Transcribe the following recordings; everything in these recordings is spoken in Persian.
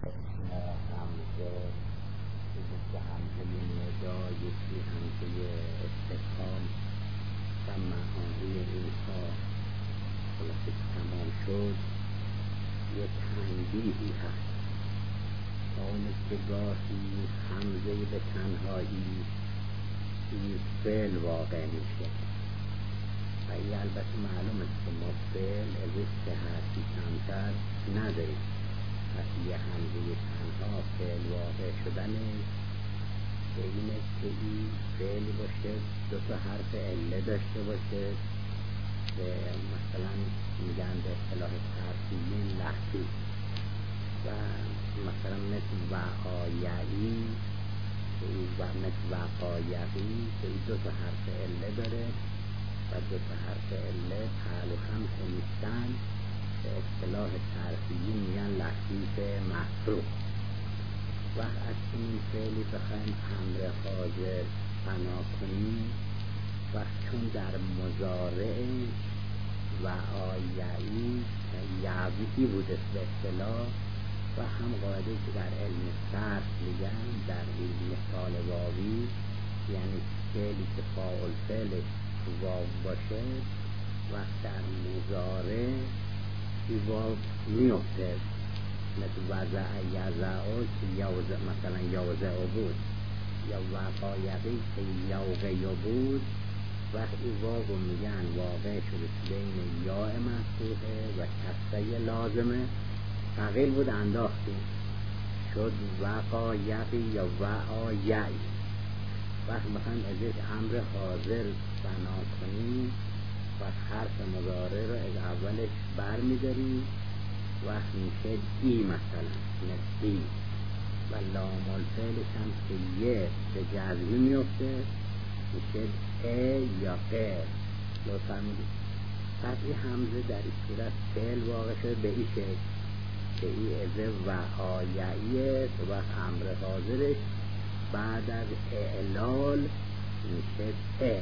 همزه که همزه ندا، یکی همزه استفهام و معانی اینها خلاصه تمام شد. یک تنبیهی هست آن که گاهی همزه به تنهایی این فعل واقع میشه و این البته معلوم است که ما فعل ازش که حرفی کمتر نداریم. وقتی یه همزه تنها فعل واقع شدنه به اینه که این فعلی باشه دو تا حرف عله داشته باشه که مثلا میگن به اصطلاح ترفیعی لحظی و مثلا مثل وقایعی که این مثل وقایعی که این دو تا حرف عله داره و دو تا حرف عله تعلق هم که نیستن به اصطلاح ترفیعی میگن لحظیف مفروض. وقت از این فعلی بخوایم امر حاضر بنا کنیم وقت چون در مضارع و آیعی یعوی بوده به اصطلاح و هم قاعده که در علم صرف میگن در این مثال واوی یعنی فعلی که فاعل فعلش واو باشه وقت در مضارع این واو میفته مثل وضع یضع که یوضع مثلا یوضع بود یا وقایقی که یوقع بود وقتی واو میگن واقع شده بین یاء مفتوحه و کسره لازمه ثقیل بود انداختیم شد وقایقی یا وعایعی. وقت میخوایم ازش امر حاضر بنا کنیم و حرف مضارع رو از اولش بر میداریم وقت میشه ای مثلا ای و لام الفعلش هم که یه به جزمی میفته میشه ا یا ق. لطفا میدید پس این همزه در این صورت فعل واقع شده به این شکل که این ازه و آیعیه و امر حاضرش بعد از اعلال میشه ا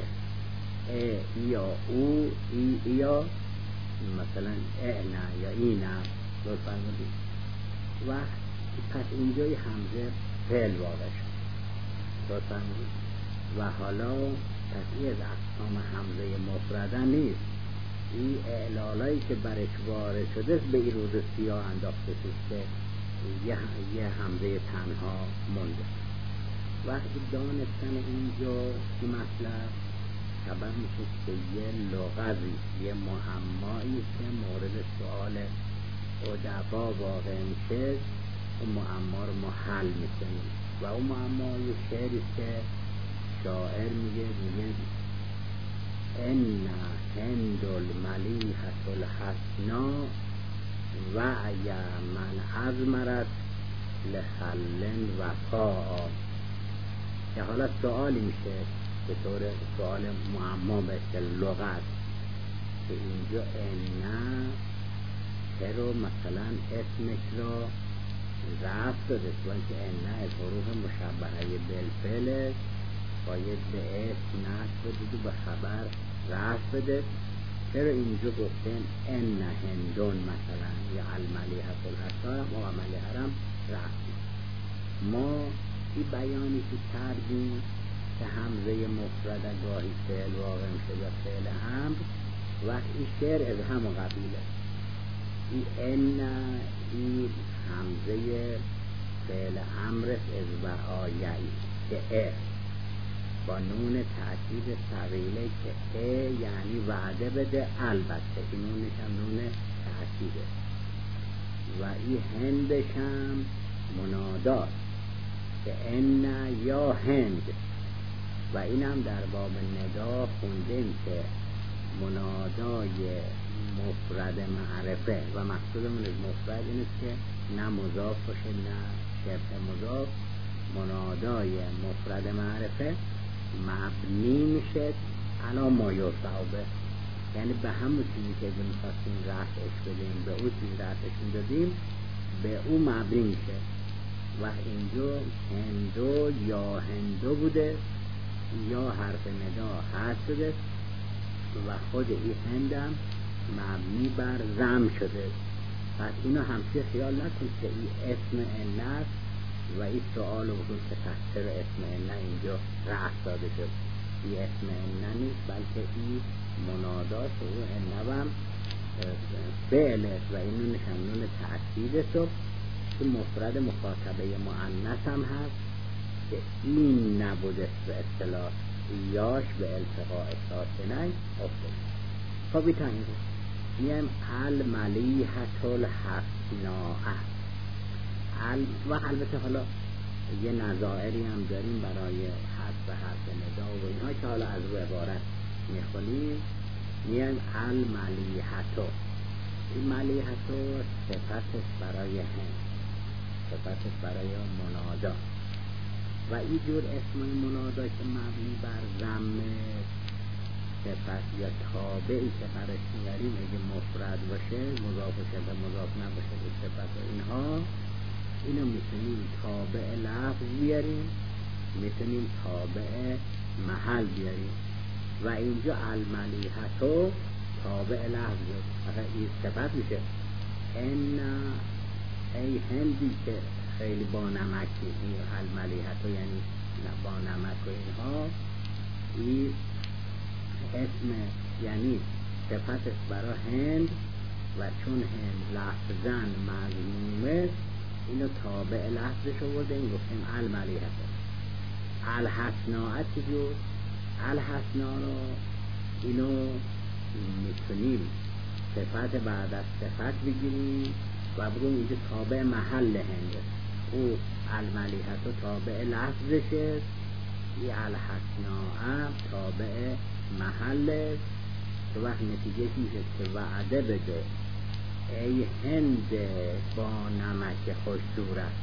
یا او ای یا مثلا اعنا یا اینا. لطفا میدید وقت پس اینجای همزه فعل واقع شد. لطفا میدید و حالا پس این از اقسام همزه مفرده نیست. این اعلالایی که برش وارد شده به این روز سیاه انداخته شد که یه همزه تنها مونده. وقتی دانستن اینجا این مطلب خبر میشه که یه لغوی یه معمایی که مورد سؤال ادبا واقع میشه اون معما رو ما حل میکنیم و اون معما یه شعری که شاعر میگه ان هند الملیحة الحسنا وعی من ازمرت لخل وفاء. که حالا سوالی میشه به طور سوال معما به لغت که اینجا ان چرا مثلا اسمش را رفت داده چون که ان از حروف مشبهه بالفعل باید به اسم نصب بده و به خبر رفت بده. چرا اینجا گفتن ان هندون مثلا یا الملیحة الحسنا و ملیحه هم رفت. ما این بیانی که کردیم که همزه مفرد گاهی فعل واقع میشه و فعل امر وقت این شعر از همون قبیله. این ان این همزه فعل امر از و آیعی که با نون تأکید ثقیله که یعنی وعده بده البته این نونش هم نون تأکیده و این هندش هم مناداست که ان یا هند و این هم در باب ندا خوندیم که منادای مفرد معرفه و مقصودمون از مفرد این است که نه مضاف باشه نه شبه مضاف. منادای مفرد معرفه مبنی میشه علی ما یرفع به یعنی به همون چیزی که می‌خواستیم رفعش بدیم به اون چیز رفعش دادیم به اون مبنی میشه و اینجا هندو یا هندو بوده یا حرف ندا هست شده و خود این هندم مبنی بر ضم شده پس اینو همچه خیال نکن که این اسم ان است و این سؤال و وجود که چرا اسم ان اینجا رأس داده شد. این اسم ان نیست، بلکه این منادات و ان هم فعل است و این نون تأکید است که مفرد مخاطبه مؤنث هم هست که این نبوده به اصطلاح یاش به التقاء ساکنین افتاد. خب این تنگی میایم الملیحة الحسناء و البته حالا یه نظائری هم داریم برای حرف ندا و اینها که حالا از رو عبارت میخونیم. میایم الملیحة، این ملیحة صفتش برای هم، صفتش برای منادا و این جور اسم منادا که مبنی بر ضم صفت یا تابعی که برش میاریم اگه مفرد باشه مضاف شده مضاف نباشه به صفت و اینها، اینو میتونیم تابع لفظ بیاریم، میتونیم تابع محل بیاریم و اینجا الملیحة تابع لفظ فقط این صفت میشه. ان ای هندی که خیلی با نمکی، این الملیحة یعنی با نمک و اینها، این اسم یعنی صفتش برای هند و چون هند لفظاً مضمومه اینو تابع لفظش آوردیم گفتیم الملیحة. الحسناء چجور؟ الحسناء رو اینو میتونیم صفت بعد از صفت بگیریم و بگیم اینجا تابع محل هنده، او الملیحة تابع لفظشه، این الحسناء تابع محله. تو وقت نتیجه میشه که وعده بده ای هند با نمک خوش صورت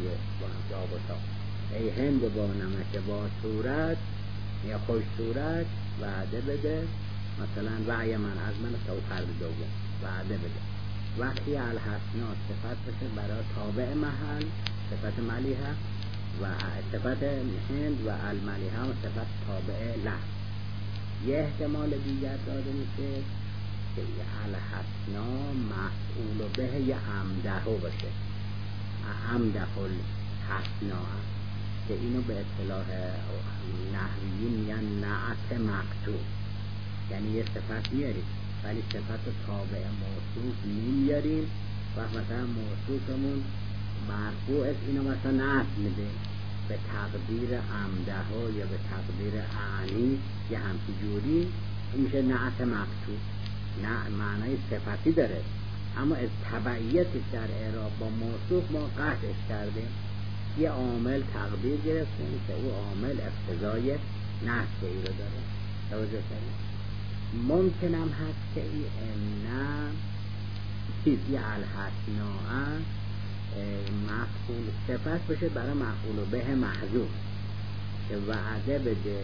ای هند با نمک با صورت یا خوش صورت وعده بده، مثلا وعی من از من سوخر دوم وعده بده. وقتی الحسنا صفت بشه برای تابع محل صفت ملیحه و صفت هند و الملیحه و صفت تابع لفظ. یه احتمال دیگر داده میشه که الحسنا مفعول به یه عمده باشه، عمده الحسنا که اینو به اصطلاح نحویی میگن نعت مقطوع، یعنی یه صفت میاریم ولی صفت تابع موصوف نمیاریم و مثلا موصوفمون مرفوع است، اینو مثلا نعت میده به تقدیر عمده ها یا به تقدیر اعنی یه همچی جوری، این میشه نعت مقطوع. نه معنای صفتی داره اما از تبعیتش در اعراب با موصوف ما قطعش کردیم، یه عامل تقدیر گرفتیم که او عامل اقتضای نحس ای رو داره. توجه کنید ممکن هم هست که این چیزی الحسناء مفعول صفت باشه برای مفعول به محذوف که وعده بده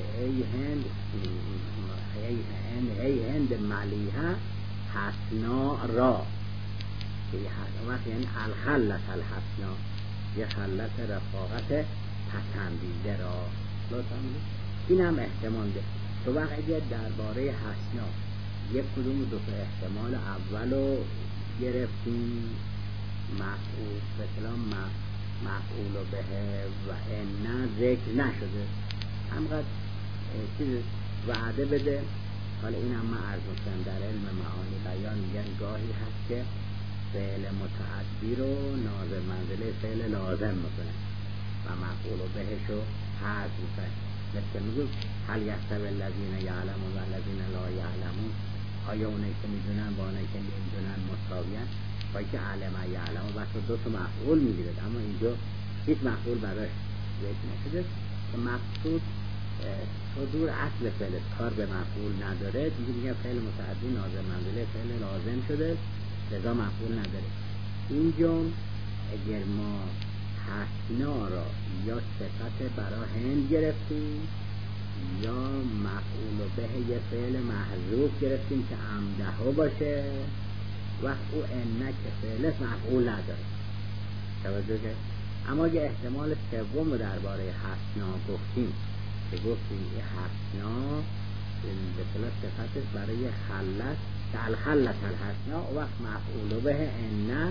ای هند ملیحه حسنا را، وقت یعنی الخلت الحسنا، یه خلت رفاقت پسندیده را. این هم احتمال ده. تو وقت اگر درباره حسنا یک کدوم دو تا احتمال اولو گرفتیم مفعول به کلام مفعول به و ان ذکر نشده همقدر چیز وعده بده. حالا این هم من عرض میکنم در علم معانی بیان میگن گاهی هست که فعل متعدی رو ناظر منزله فعل لازم میکنه و مفعول بهش رو حذف میکنه، مثل میگو هل یستوی الذین یعلمون و الذین لا یعلمون، آیا اونایی که میدونن با اونایی که نمیدونن مساویان؟ باید که علم یعلم و بس دو تا مفعول میگیرد اما اینجا هیچ مفعول براش ذکر نشده که مقصود صدور اصل فعل کار به مفعول نداره، دیگه فعل متعدی ناظر منزله فعل لازم شده لذا مفعول نداره. اینجا اگر ما حسنا را یا صفت برای هند گرفتیم یا مفعول به یه فعل محذوف گرفتیم که عمده باشه، وقت او انک فعل مفعول نداره. توجه کرد؟ اما اگه احتمال سوم درباره حسنا گفتیم که گفتیم این حسنا به اصطلاح صفتش برای خلت که الخلت الحسنا، وقت مفعول به ان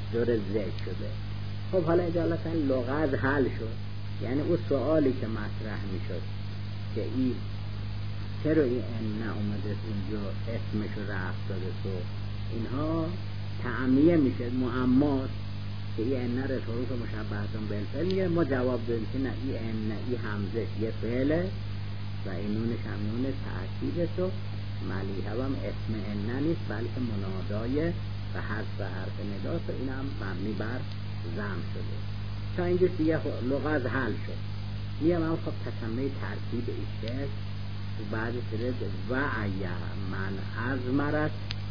دور ذکر شده. خب حالا اجالتا لغت حل شد، یعنی اون سوالی که مطرح میشد که این چرا این ان اومده اینجا اسمشو رفت داده تو اینها تعمیه میشه معماست که این ان رو حروف مشبهتون بالفعل میگه. ما جواب دادیم که نه، این ان این همزه یه فعله و این نونش هم نون تأکیده تو ملیحه هم اسم ان نیست بلکه منادای و حرف نداست و این هم مبنی بر ضم شده. تا اینجا دیگه لغت حل شد. میام هم خب تسمه ترکیب ایشت و بعد سرد وعی من از مرد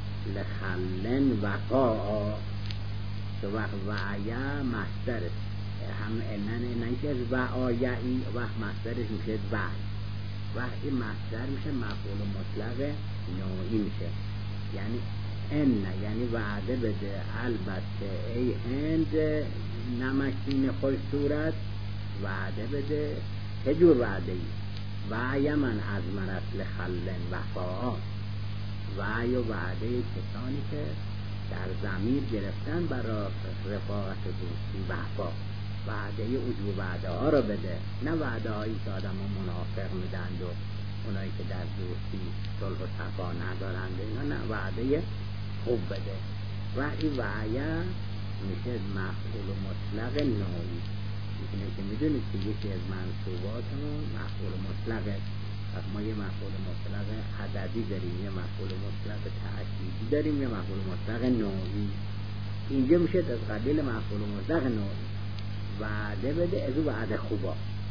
لخلن وقاعا تو وقت وعی مصدر هم انن که وعایی وقت مصدرش میشه وعی، وقتی مصدر میشه مفعول مطلق نوعی میشه، یعنی ان یعنی وعده بده البته ای هند نمکین خوش صورت وعده بده. چه جور وعده ای؟ وعی من از مرد لخلن وفاء، وعی و وعده کسانی که در ضمیر گرفتن برای رفاقت دوستی وفا، وعده وجوب وعده ها رو بده، نه وعده هایی که آدم ها منافق میدند و اونایی که در دوستی صلح و صفا ندارند اینا، نه وعده خوب بده. و این وعیه میشه مفعول مطلق نوعی. میکنه که میدونید که یکی از منصوباتمون مفعول مطلقه. ما یه مفعول مطلق عددی داریم، یه مفعول مطلق تأکیدی داریم، یه مفعول مطلق نوعی. اینجا میشه از قبیل مفعول مطلق نوعی. وعده بده از وعده خوبا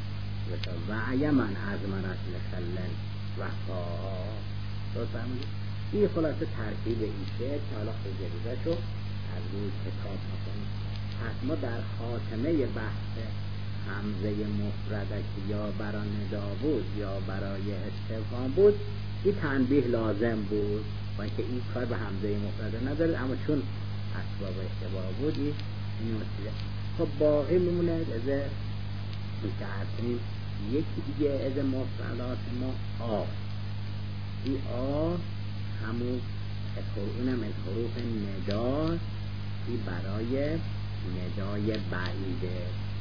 وعیه من از مرد لخلن وفا. تو فهمیدید؟ این خلاصه ترکیب این شعر که حالا خیلی شو از روی کتاب میکنیم. پس ما در خاتمه بحث همزه مفرده که یا برای ندا بود یا برای استفهام بود این تنبیه لازم بود و اینکه این کار به همزه مفرده نداره، اما چون اسباب اشتباه بود این مسئله. خب باقی میمونه از متعرفین یکی دیگه از مفردات ما آ. این آ همون اونم از حروف ندا، این برای ندای بعیده.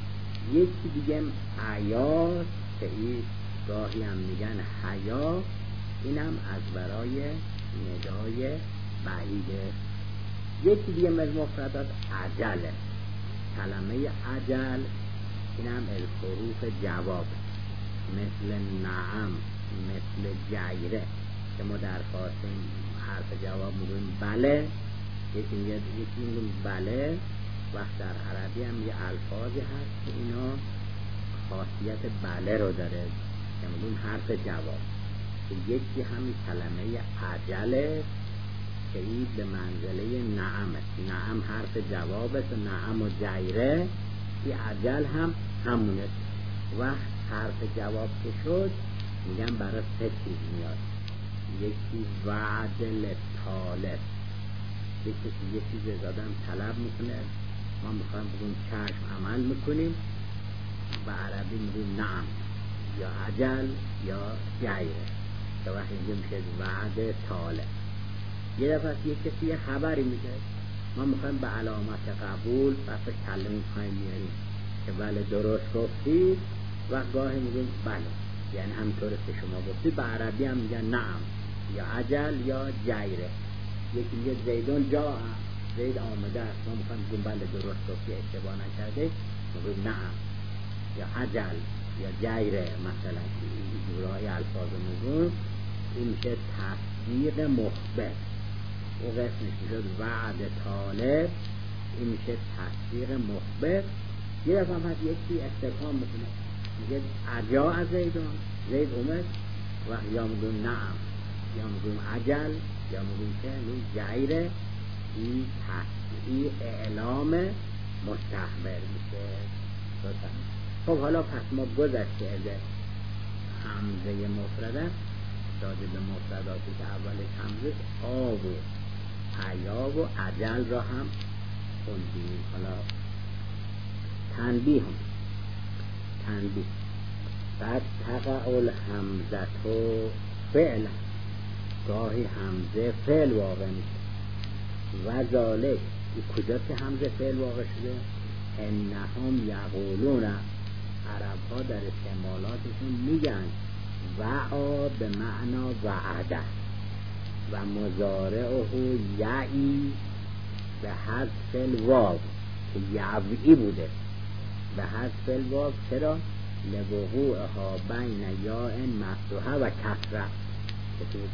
یکی دیگه حیا که این گاهی هم میگن حیا، اینم از برای ندای بعیده. یکی دیگه از مفردات عجله. کلمه عجل اینم از حروف جواب مثل نعم مثل جیره که ما در خواستیم حرف جواب میگویم بله، یکی میگویم بله. وقت در عربی هم یه الفاظی هست که اینا خاصیت بله رو داره که میگویم حرف جواب، که یکی همین کلمه عجله که این به منزله نعمه. نعم حرف جواب است و نعم و جیره این عجل هم همونه. وقت حرف جواب که شد میگن برای سه چیز میاد. یکی وعد لطالب، یکی یه چیز از آدم طلب میکنه، ما میخوایم بگیم چشم عمل میکنیم، به عربی میگیم نعم یا عجل یا جیره که وقت اینجا میشه وعد طالب. یه دفعه یه کسی یه خبری میده، ما میخوایم به علامت قبول بس کلمه پایین میاریم که بله درست گفتی و گاهی میگیم بله، یعنی همطور که شما گفتی. به عربی هم میگن نعم یا عجل یا جیره. یکی میگه زیدون جا، زید آمده است، ما میخوایم بگیم بله درست گفتی اشتباه نکرده، میگیم نعم یا عجل یا جیره. مثلا این جورای الفاظ میگون این میشه تصدیق مخبر. او قسمش میشه وعد طالب، این میشه تصدیق مخبر. یه دفعه هم هست یکی استفهام میکنه میگه عجا از زیدون، زید اومد و یا میگون نعم یا میگون عجل یا میگون که جیره. این اعلام مستحبر میشه. خب حالا پس ما گذشته از همزه مفرده داده به مفرداتی که اولش همزه آ و حیا و عجل را هم خوندیم. حالا تنبیه بعد تقع الحمزه فعل، گاهی همزه فعل واقع میشه و ذالک این کجا که همزه فعل واقع شده؟ انهم یقولون، عرب ها در استعمالاتشون میگن وعا به معنا وعده و مضارعه یعی به حذف الواو که یعوی بوده، به حذف الواو. چرا؟ لوقوعها بین یاء مفتوحه و کسره که تو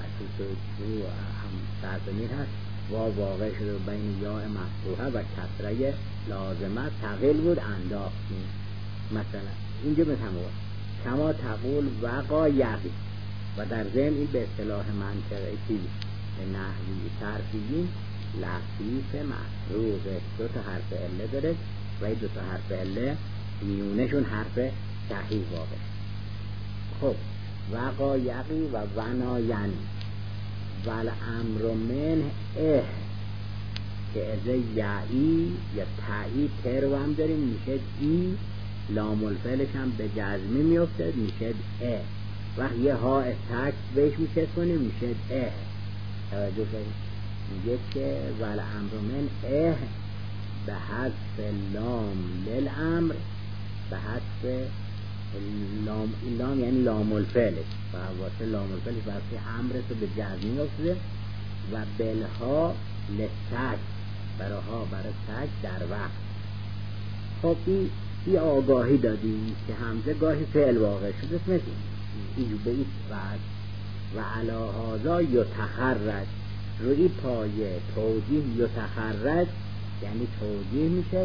تعظمیر هست، واو واقع شده بین یاء مفتوحه و کسره لازمه ثقیل بود انداختیم. مثلا اینجا به تمام کما تقول وقا یقی، و در ضمن این به اصطلاح منطقی نحوی صرفی لفیف مفروضه، دو تا حرف عله داره و این دو تا حرف عله میونشون حرف صحیح واقع. خب وقا یقی و ونا یعنی والامر من که از یعی یا تعیی تر هم داریم میشه ای، لام الفعلش هم به جزمی میفته میشه وقت یه ها تک بهش میشه کنیم میشه توجه کنیم. میگه که والامر من به حذف لام للامر، به حذف لام یعنی لام الفعلش و واسه لام الفعلش واسه امرش به جزمی افتاده و بلها لتک برای تک در وقت. خب این آگاهی دادیم که همزه گاهی فعل واقع شده مثل این به این وقت و علاهازا یتخرج، روی پایه توجیه یتخرج یعنی توجیه میشه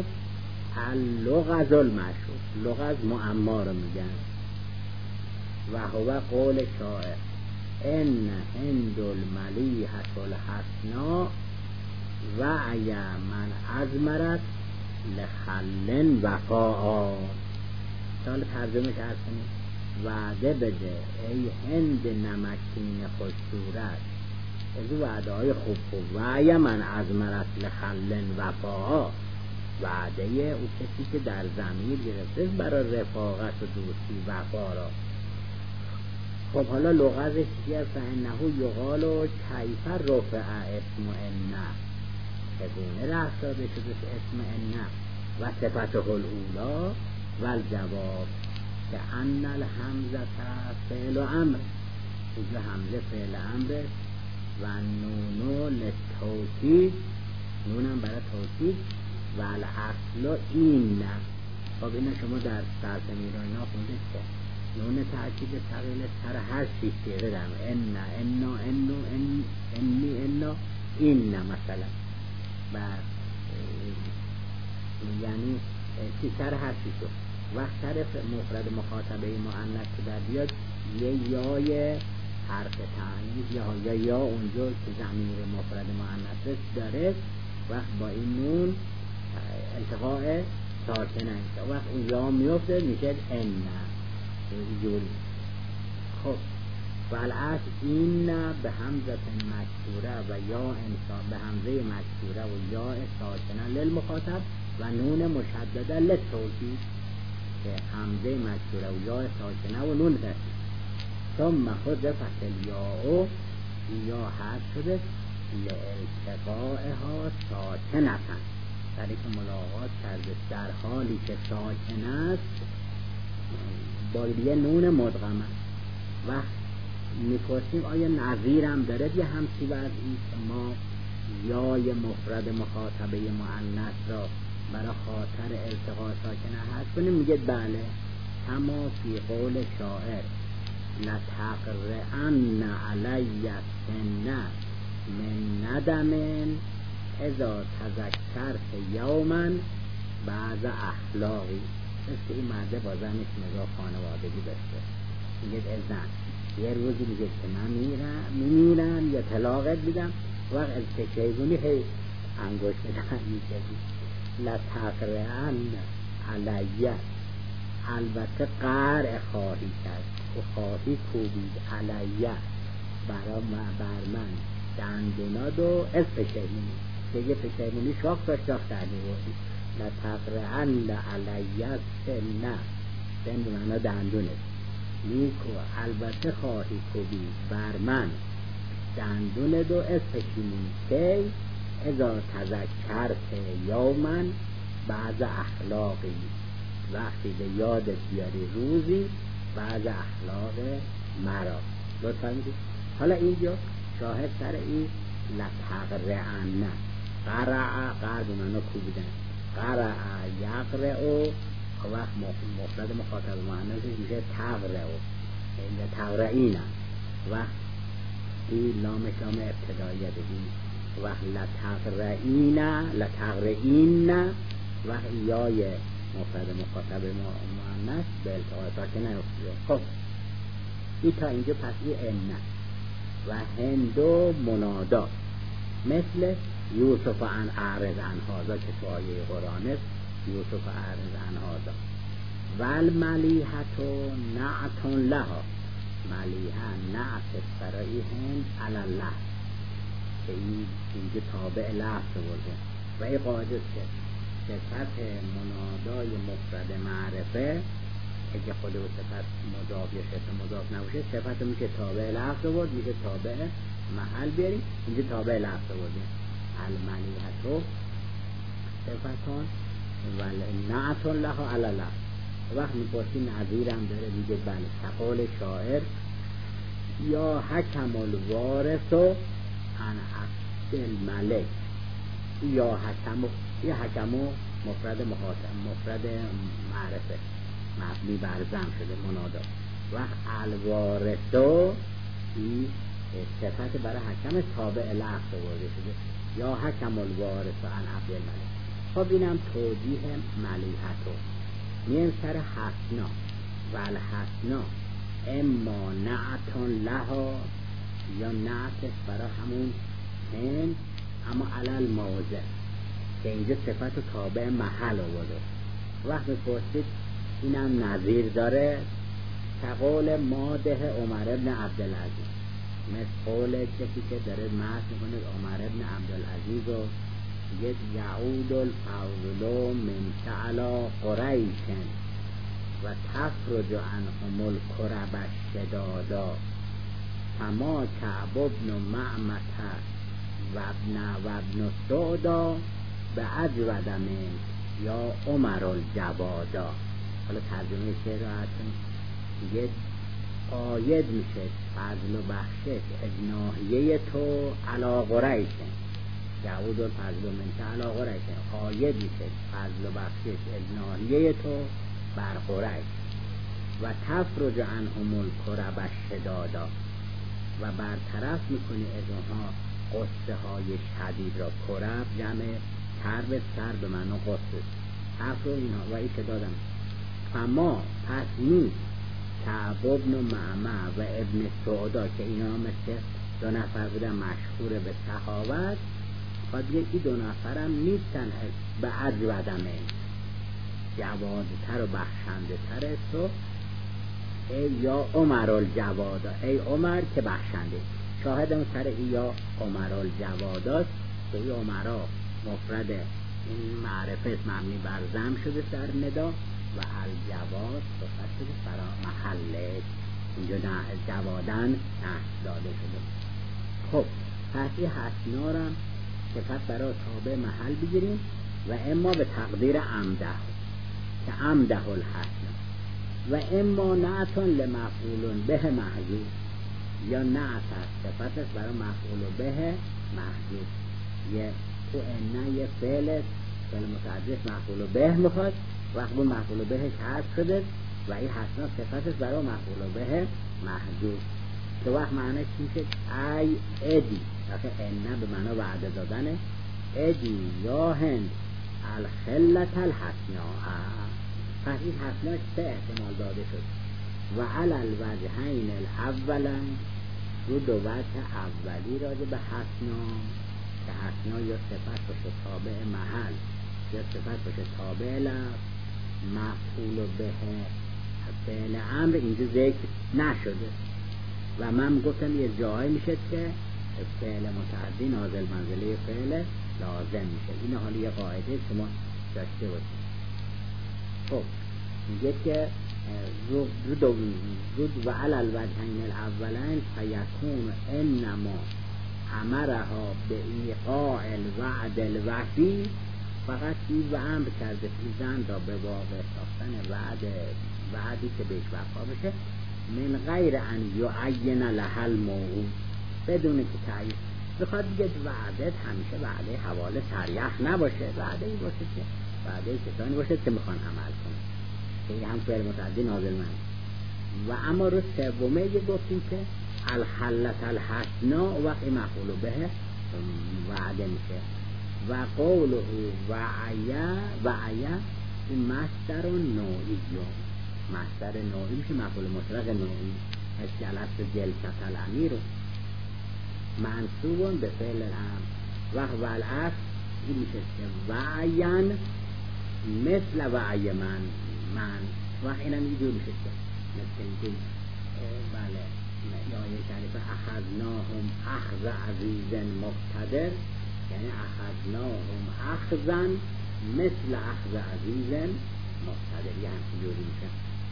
اللغز المشهور، لغز معما رو میگن. و هو قول شاعر ان هند الملیحة الحسنا و ایا من ازمرت لخلن وفاء. سال ترجمه کرد کنید وعده بده ای هند نمکین خوشصورت، از وعده های خوب و ایا من ازمرت لخلن وفاء، وعده او کسی که در ضمیر گرفته برای رفاقت و دوستی وفا را. خب حالا لغزش چیه؟ فانه یقال و کیف رفع اسم انه، چگونه رفع داده شده اسم انه و صفته الاولا و الجواب که ان الحمزه فعل امر، اینجا حمزه فعل امر و نونو للتوکید، نونم برای توکید و الاصل این. خب اینا شما در سرزمین رو اینا خوندید که نون تأکید ثقیل سر هر چیز دیگه دارم ان انا انو انی انا این مثلا و یعنی سر هر چیز وقت طرف مفرد مخاطبه مؤنث که در بیاد یه یای حرف تعنیف یا اونجا که ضمیر مفرد مؤنث داره وقت با این نون التقاء ساکنه است، وقت اون یا میفته میشه ان جوری. خب والاصل این به همزه مکسوره و یا انسان به همزه مکسوره و یا ساکنه للمخاطب و نون مشدده للتوکید که همزه مکسوره و یا ساکنه و نون تشدید ثم حذفت الیاء، یا حذف شده لالتقائها ساکنه، در که ملاقات کرده در حالی که ساکن است با یه نون مدغمه. وقت میپرسیم آیا نظیر هم داره یه همچی وضعی که ما یای مفرد مخاطبه مؤنث را برای خاطر التقاء ساکنه حذف کنیم؟ میگه بله، کما فی قول شاعر لتقرأن علی السن من ندم اذا تذکرت یوما بعض اخلاقی. مثل این مرده با زنش نگاه خانوادگی داشته، میگه ازن یه روزی میگه که من میمیرم یا طلاقت میدم، وقت از پشیبونی هی انگوش بدن میشه لتقرأن علیه، البته قرع خواهی کرد و خواهی کوبید علیه بر من دندوناد و از پشیبونی که یه پشیبونی شاخ کردی بودی لتقرأن علیه سنه سن دندونه نیکو البته خواهی کوبید بر من دندون دو از پشیمون که اذا تذکرت یوما بعض اخلاقی، وقتی به یادت بیاری روزی بعض اخلاق مرا. لطفا میگید حالا اینجا شاهد سر این لتقرعن، قرع قرب منو کوبیدن، قرع یقرعو، وقت مفرد مخاطب مؤنث میشه تقرعو، این تقرعین، وقت این لام ابتداییه بگیم، وقت لتقرعین، وقت یای مفرد مخاطب مؤنث به التقاء ساکنه افتاده. خب این تا اینجا پس این ان و هندو منادا، مثل یوسف عن اعرض عن هذا که تو آیه قرآن است، یوسف اعرض عن هذا. والملیحة نعت لها، ملیحه نعت برای هند علی الله، که این اینجا تابع لفظ برده و این قاعده است که صفت منادای مفرد معرفه اگه خود به صفت مضاف یا شبه مضاف نباشه، صفت میشه تابع لفظ برد، میشه تابع محل بیاریم، اینجا تابع لفظ بردیم. الملیحة صفتان و نعت لها علی الله. وقت میپرسی نظیرم داره، میگه بله تقول شاعر یا حکم الوارث عن عبد الملک، یا حکم مفرد مخاطب، مفرد معرفه مبنی بر ضم شده منادا، وقت الوارثو این صفت برای حکم تابع لفظ برده شده، یا حکم الوارث عن عبد الملک. خب اینم توضیح ملیحتو. میم سر حسنا و الحسنا اما نعت لها، یا نعت برای همون هند اما علل موضع، که اینجا صفت تابع محل آورده. وقت بپرسید اینم نظیر داره، تقول ماده عمر ابن عبدالعزیز، مثل قول کسی که داره مدح میکنه عمر ابن عبدالعزیز و یه یعود الفضل من تعلا قریشن و تفرج عنهم الکرب الشدادا، فما کعب ابن معمت و ابن سعدا به اجود من یا عمر الجوادا. حالا ترجمه شعر رو هستم دیگه، آید میشه فضل و بخشش از ناحیه تو علا قریشن، یعود الفضل من تعلا قریشن، آید میشه فضل و بخشش از ناحیه تو بر قریش، و تفرج عنهم الکرب الشدادا، و برطرف میکنی از اونها قصه های شدید را. کرب جمع کرب، سر به معنی قصه، تفرج اینها و این که دادم. فما پس نیست کعب ابن معمر و ابن سعدا که اینا مثل دو نفر بودن مشهور به سخاوت، خواهد بگه این دو نفرم نیستن به عرض ودمه جوادتر و بخشنده تر تو، ای یا عمر الجوادا، ای عمر که بخشنده. شاهدم سر ای یا عمر الجواداست که ای عمرا مفرد این معرفه مبنی بر ضم شده سر ندا و الجواد صفت شده برای محله، اینجا جوادن نه داده شده. خب پس این حسنا را صفت برای تابع محل بگیریم و اما به تقدیر عمده که عمده الحسنا، و اما نعتون لمفعول به محذوف، یا نعت صفت است برای مفعول به محذوف. یه تو انه یه فعل متعدی مفعول به میخواد، وقت اون مفعول بهش حذف شده و این حسنا صفت است برای مفعول به محذوف، که وقت معنیش میشه ای ادی، وقت انه به معنی وعده دادنه، ادی یا هند الخلت الحسنا. پس این حسنا سه احتمال داده شد و علل وجهین الاولن، رو دو وجه اولی راجع به حسنا، که حسنا یا صفت باشه تابع محل یا صفت باشه تابع لفظ، مفعول به فعل امر اینجا ذکر نشده و من گفتم یه جایی میشه که فعل متعدی نازل منزله فعل لازم میشه. این حالی یه قاعده شما داشته باشید. خب میگه که رود و علل وجهین الاولین فیکون انما امرها به ایقاع الوعد الوفی، فقط این و امر کرده این زن را به واقع ساختن وعدی که بهش وفا بشه، من غیر ان یعین لها الموعود، بدون که تعیین بخواد دیگه وعده همیشه وعده حواله سریح نباشه، وعده ای باشه که وعده کسانی باشه که میخوان عمل کنن، که هم فعل متعدی نازل من. و اما رو سومه یه گفتیم که الحلت الحسنا وقتی مفعول به وعده میشه. و قوله وعیه این مصدر نوعی، مصدر نوعی میشه مفعول مطلق نوعی، از جلست جلست الامیر منصوب به فعل الامر و الاصل این میشه که وعین مثل وعی من و اینم اینجور میشه که مثل اینکه بله آیه شریفه اخذناهم اخذ عزیز مقتدر، یعنی اخذناهم اخذا مثل اخذ عزیز مقتدر، یعنی همچنجوری میشه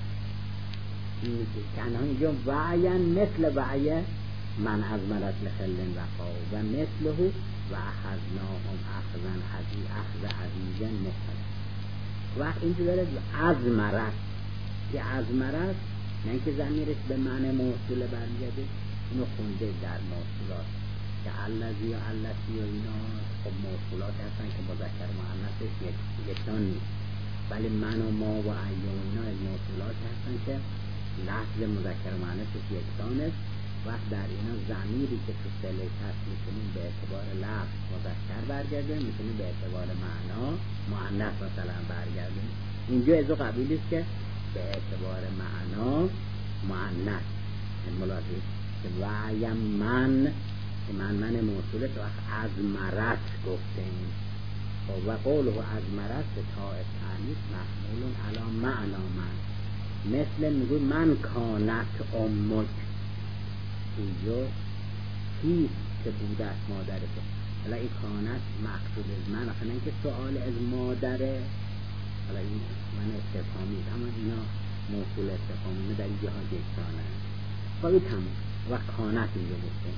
که اینجا وعین مثل وعی من از مرد لخلن وفا و مثله و اخذناهم اخذا اخذ عزیز مقتدر. وقت اینجا داره از مرد که از مرد نه اینکه ضمیرش به معنی موصوله برمیگرده، اینو خونده در موصولات که الذی و التی و اینا خب موصولات هستن که مذکر مؤنثش یکسان نیست، ولی من و ما و ای و اینا از موصولات هستن که لفظ مذکر مؤنثش یکسان است. وقت در اینا ضمیری که تو صله هست میتونیم به اعتبار لفظ مذکر برگرده، میتونیم به اعتبار معنا مؤنث مثلا برگرده. اینجا ازو قبیلی است که به اعتبار معنا مؤنث ملاحظه که وعیم من که من موصوله تو از مرد گفتیم و قوله از مرد به تاء تانیث محمول علی معنا من، مثل میگوی من کانت امک، اینجا کیست که بوده است مادرت، حالا این کانت مقصود از من آخه نه که سؤال از مادره، حالا این من استفهامی اما اینا موصول استفهامی در این جهاز یکسانه. خواهی تمام و کانت اینجا بسته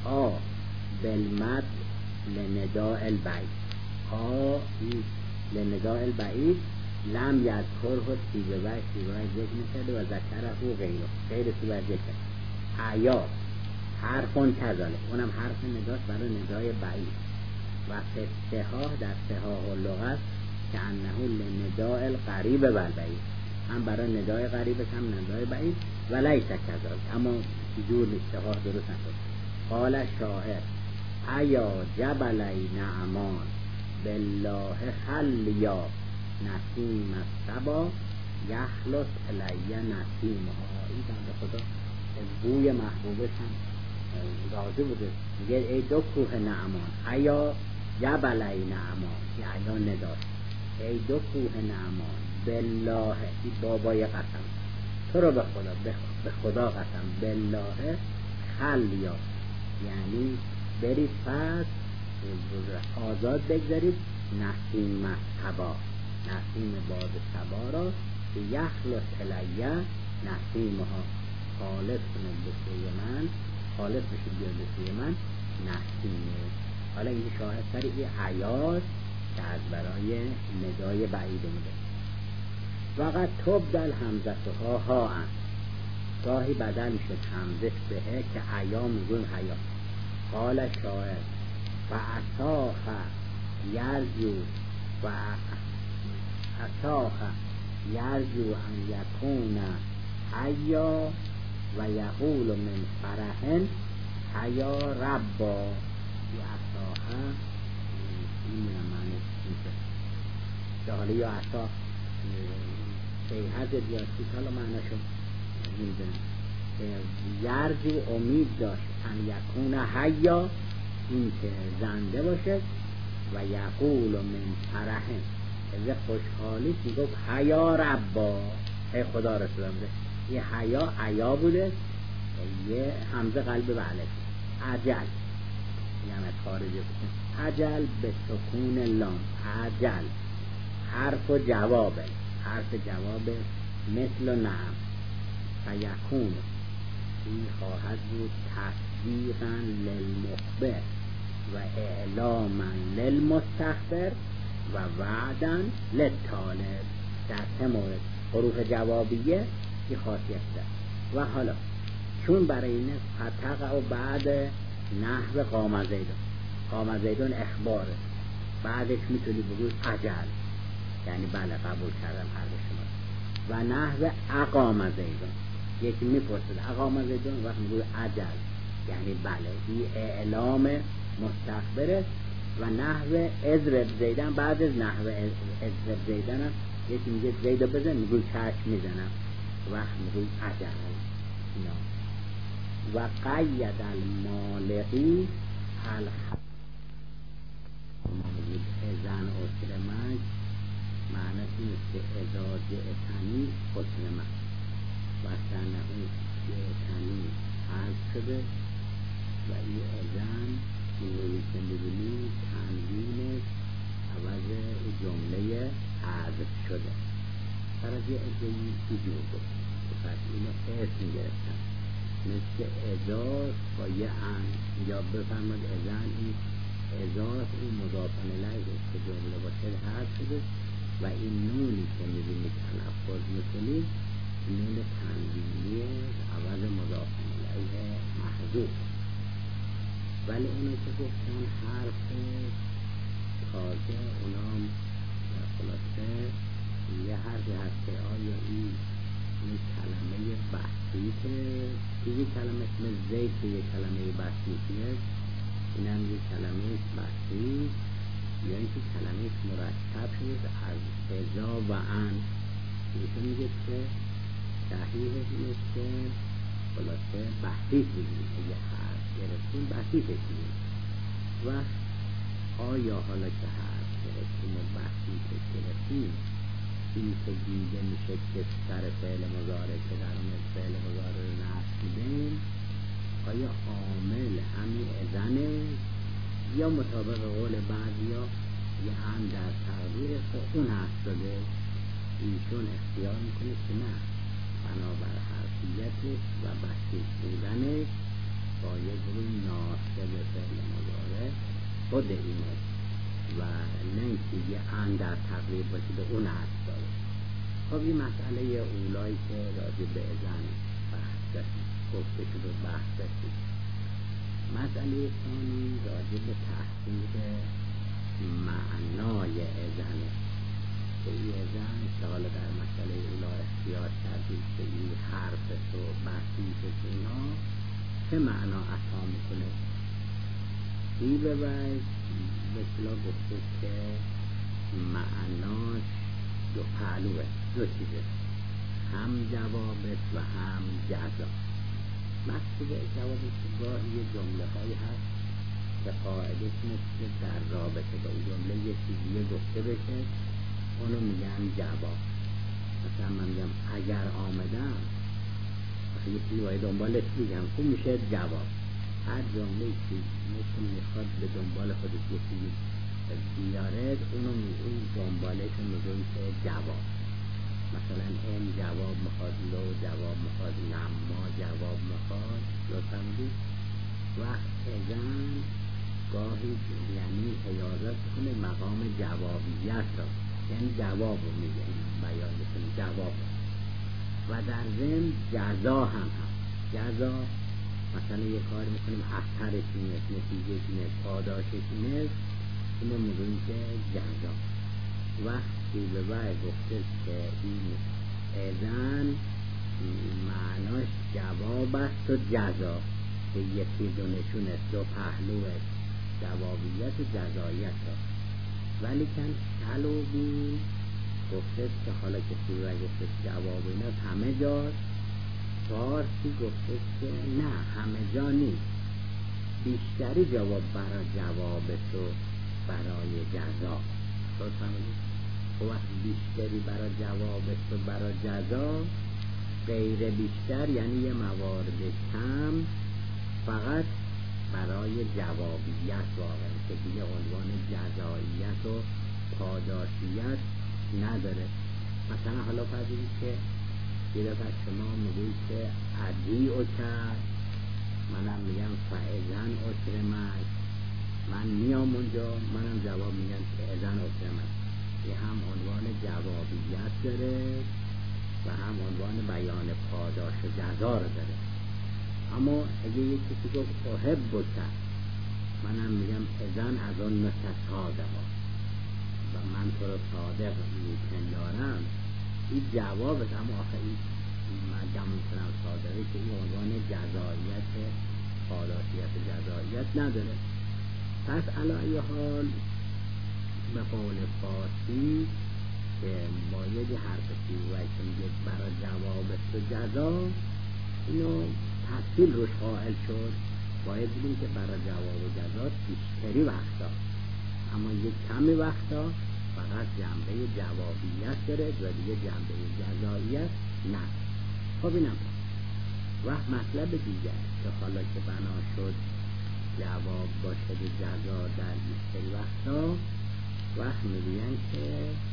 بالمد لنداء البعید، لنداء البعید لم یذکره سیبه ذکر نکرده و ذکره او غیر سیبه ذکر عیا حرفون کذالک، اونم حرف نداست برای ندای بعید و فتحاه در صحاح و لغت که انه لنداء القریب و البعید، هم برای ندای قریبش هم ندای بعید و لیس کذالک، اما جور استحاح درست نشد. قال شاعر ایا جبلی نعمان بالله خلیا نسیم الصبا یخلص الی نسیمها، این بنده خدا از بوی محبوبش هم راضی بوده، میگه ای دو کوه نعمان، ایا جبلی نعمان، یه ایا نداشت، ای دو کوه نعمان بالله، ای بابای قسم تو رو به خدا قسم، بالله خلیا یعنی برید پس آزاد بگذارید نسیم صبا، نسیم باد صبا را که یخلص الیه نسیمها، خالص کنه به سوی من، خالص بشه بیاد به سوی من نسیمه. حالا این شاهد سر این حیات که از برای ندای بعیده میده. وقت تبدل همزتها ها هم گاهی بدل میشد همزش بهه که عیا میگون حیا. قال شاعر فعصاخ یرجو و عصاخ یرجو ان یکون حیا و یقول من فرحن حیا ربا، یا عصاخ این معنی میشه که حالا یا عصا سیحت زیادی حالا معنیشو میدونم یرجو امید داشت ان یکون حیا این که زنده باشد و یقول من فرحن از خوشحالی میگفت حیا ربا، ای خدا رسول بوده، یه حیا عیا بوده، یه همزه قلب به علف عجل یعنی خارجه بکن، عجل به سکون لام، عجل حرف و جوابه، حرف جوابه مثل نعم و یکون این خواهد بود تصدیقا للمخبر، و اعلاما للمستخبر و وعدا للطالب. در 3 مورد حروف جوابیه این خاصیت داره. و حالا چون برای این فتق و بعد نحو قام زیدون، قام زیدون اخباره، بعدش میتونی بگوی اجل، یعنی بله قبول کردم حرف شما. و نحو اقام زیدون، یکی میپرسد اقام زیدون وقت میگوی اجل، یعنی بله این اعلام مستخبره. و نحو اضرب زیدن، بعد از نحو اضرب زیدن هم یکی میگه زیدو بزن، میگوی چشم میزنم، وقت میگوی اجل. و قید المالقی ازن اسرمک، معنی اینست که ازا جئتنی اسرمک و سنه اون جئتنی حذف شده و این ازن اینوی که میبینید تنوین عوض جمله حذف شده. برای یه ازایی ایجور بود که پس اینو اسم گرفتن، مثل ازاست با یه یا بفرماد ازن این ازاست این مضافن الیه که جمله باشه حذف شده و این نونی که میبینید تلفظ میکنید نون تنوینی عوض مضافن الیه محذوف. ولی اونو که گفتن حرف تازه اونام خلاصه یه حرفی هست که آیا این کلمه بسیطه، یه کلمه اسم زید که یه کلمه بسیطیه، این هم یه کلمه بسیط یا اینکه کلمه مرتب شده از ازا و ان. ایشون میگه که صحیحش اینه که خلاصه بسیط بگیم، یه حرف گرفتیم بسیطش بگیم. و آیا حالا که حرف گرفتیم و بسیطش گرفتیم، این که دیده میشه که سر فعل مضارع که در اون فعل مضارع رو نصب میدیم، آیا عامل همین اذنه یا مطابق قول بعضیا یه هم در تقدیر اون هست داده؟ ایشون اختیار میکنه که نه، بنابر حرفیتش و بسیط بودنش باید روی ناصب فعل مضارع خود اینه و نه اینکه یه ان در تقدیر باشه به اون هست داره. خب این مسئله اولایی که راجع به اذن بحث داشتیم گفته شد و بحث داشتیم. مسئله ثانی راجع به تحقیق معنای اذنه که این اذن که حالا در مسئله اولا اختیار کردیم که این حرف و بحثیش اینا چه معنا عطا میکنه. این به باید مثلا گفته که معناش دو پهلوه، دو چیزه، هم جوابت و هم جزا. مقصود جوابت گاهی یه جمله هایی هست که قاعدش مثل در رابطه با این جمله یه چیزیه گفته بشه اونو میگن جواب. مثلا من میگم اگر آمدم یه چیزی باید دنبالش میگم خب میشه جواب. هر جمله که میخواد به دنبال خودش یه چیزی بیارد اونو اون دنبالش میگویم که جواب. مثلا این جواب میخواد، لو جواب میخواد، لما جواب میخواد، لطفا بود. وقت اذن گاهی یعنی حیازت کنه مقام جوابیت را، یعنی جواب رو میگه بیان بکنه جواب. و در ضمن جزا هم هست. جزا مثلا یه کار میکنیم اثرش اینست، نتیجهش اینست، پاداشش اینست، اینو میگویم که جزا. وقتی به باید گفته که این اذن معناش جواب است و جزا که یکی دونشون است، دو پهلوه جوابیت و جزاییت هست. ولی کن سلوبی گفته که حالا کسی باید گفته جواب اینا همه جاست، فارسی گفته که نه همه جا نیست، بیشتری جواب برای جوابت و برای جزا. خود فهمیدید؟ وقت بیشتری برای جوابت و برای جزا، غیر بیشتر یعنی یه موارد کم فقط برای جوابیت واقعا که دیگه عنوان جزاییت و پاداشیت نداره. مثلا حالا فرضید که یه دفعه شما میگوید که عدی او کرد، منم میگم فعزن اکرمک، من میام اونجا، منم جواب میگم که اذن اکرمت. یه هم عنوان جوابیت داره و هم عنوان بیان پاداش و جزا رو داره. اما اگه یک کسی گفت احب بکر، منم میگم اذن از اون متصادق و من تو رو صادق میپندارم، این جوابت. اما آخه این مگم میتونم صادقی که این عنوان جزاییت، پاداشیت و جزاییت نداره. پس علی ای حال به قول فارسی که باید حرف سیوهی که میگه برای جوابت و جزا، اینو تفصیل روش قائل شد. باید بودیم که برای جواب و جزا بیشتری وقتا، اما یک کمی وقتا فقط جنبه جوابیت داره و دیگه جنبه جزاییت نه. خب اینم و مطلب دیگر که حالا که بنا شد جواب باشه و جزا در بیشتری وقتا، وقت میگوین که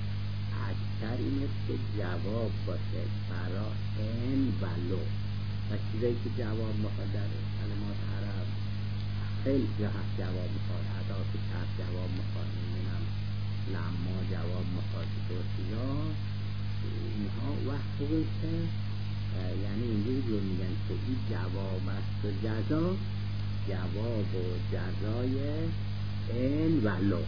اکثر این است که جواب باشه برای ان و لو و چیزایی که جواب میخواد در کلمات عرب خیلی جا هست. جواب میخواد عدات کف جواب میخواد، نمیدونم لما جواب میخواد، توسیا اینها وقتی که یعنی اینجوری جو میگن که این جواب است و جزا، جواب و جزای ان و لو،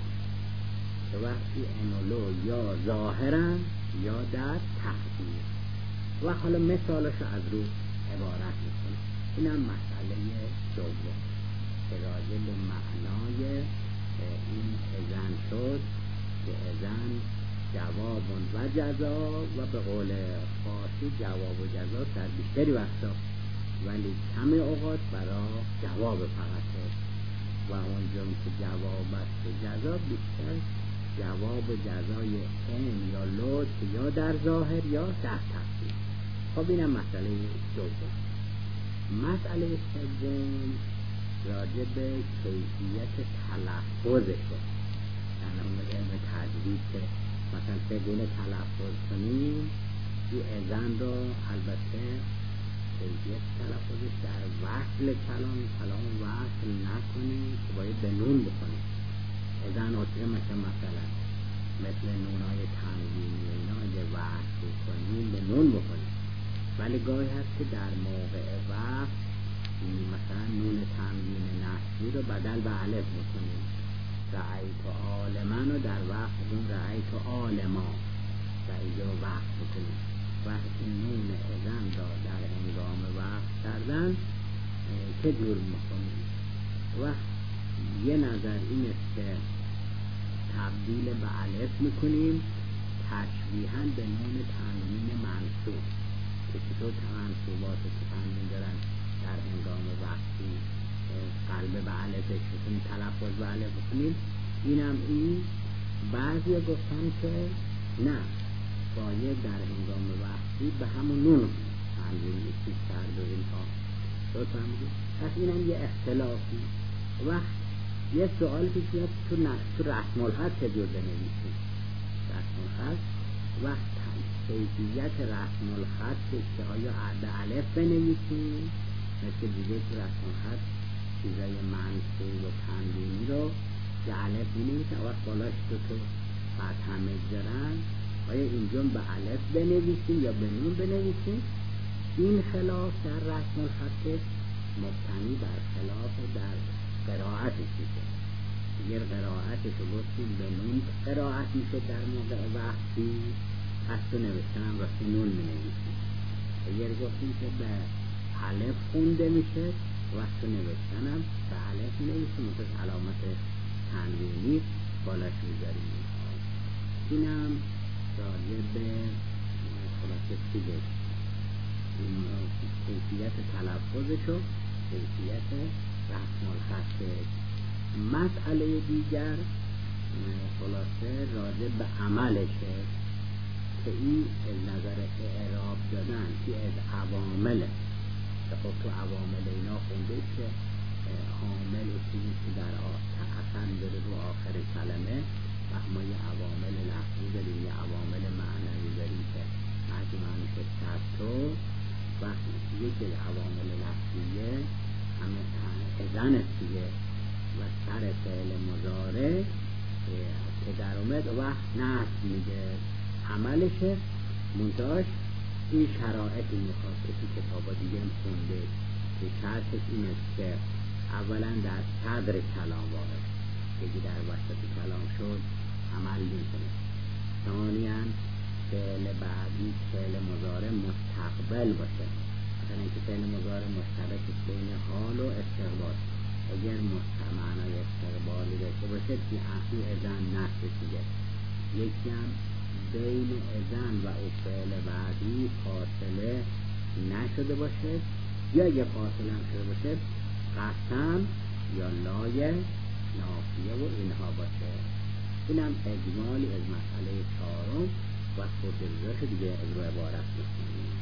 که وقتی ان و لو یا ظاهرن یا در تحقیق. و حالا مثالشو از رو عبارت میکنه. اینم مسئله دوم که راجع به معنای این اذن شد که اذن جواب و جزا و به قول فارسی جواب و جزا در بیشتری وقتا، ولی کمی اوقات برای جواب فقط هست. و اونجا که جواب است و جزا بیشتر جواب و جزای ان یا لو که یا در ظاهر یا در تفسیر. خب اینم مسئله دوم. مسئله سوم راجع به کیفیت تلفظشه. یعنی اون علم تجوید که مثلا چگونه تلفظ کنیم، این اذن رو البته کیفیت تلفظش در وصل کلام وصل نکنیم که باید به نون بکنیم. اذن اطره مثلا مثل نونای تنوینی اینا اگه وصل کنیم به نون بکنیم، ولی گاهی هست که در موقع وقت مثلا نون تنوین نسبی رو بدل به الف بکنیم. رأیت عالمن رو در وقت اون رأیت عالما و اینجا وقت بکنیم. وقتی نون اذن را در هنگام وقت کردن چه جور میکنیم؟ وقت یه نظر این است که تبدیل به الف میکنیم تشبیهاً به نون تنوین منصوب، که چطور منصوبات که تنوین دارن در هنگام وقتی قلب به الفش بکنیم، تلفظ به الف بکنیم. اینم این بعضی گفتن که نه، باید در هنگام وقتی به همون نون تنوین یکی کرد و اینها لطفا میگه. پس اینم یه اختلافی. وقت یه سوال پیش میاد تو رسم الخط چجور بنویسیم؟ رسم الخط وقت کیفیت رسم الخط که آیا به الف بنویسیم مثل دیگه تو رسم الخط چیزای منصوب و تنوینی رو به الف بنویسیم، وقت بالاش تو فتحه مجرن، آیا اینجا به الف بنویسیم یا به نون بنویسیم؟ این خلاف در رسم الخط مبتنی بر خلاف در قرائتش میشه. اگر قرائتش رو گفتیم به نون قرائت میشه در موقع وقتی، پس تو نوشتنم راستی نون می نویسیم. اگر گفتیم که به الف خونده میشه، وقت تو نوشتنم به الف می نویسیم، مثل علامت تنوینی بالاش میذاریم. اینم راجع به خلاصه چیزه کیفیت تلفظش و کیفیت رسم الخط. مسئله دیگر خلاصه راجع به عملشه که این از نظر اعراب دادن که از عوامله، که خب تو عوامل اینا خونده که عامل و چیزی که در اثر داره رو آخر کلمه، و ما یه عوامل لفظی داریم، یه عوامل معنوی داریم که مجموعاً که تو وقتی یکی عوامل لفظیه همه اذن است دیگه، و سر فعل مضارع که در اومد و نصب میده عملشه، منتهاش این شرایطی میخواد که تو کتابا دیگه هم خونده که شرطش این است که اولا در صدر کلام وارد که در وسط کلام شد عمل میکنه، ثانیاً فعل بعدی فعل مضارع مستقبل باشه، مثلا اینکه فعل مضارع مشترک بین حال و استقبال، اگر معنای استقبالی داشته باشه که اصلی اذن نصبش میگه، یکی هم بین اذن و او فعل بعدی فاصله نشده باشه، یا اگه فاصله هم شده باشه قسم یا لای نافیه و اینها باشه. اینم اجمالی از مسئله چهارم و خودجزاش دیگه از رو عبارت میکنیم.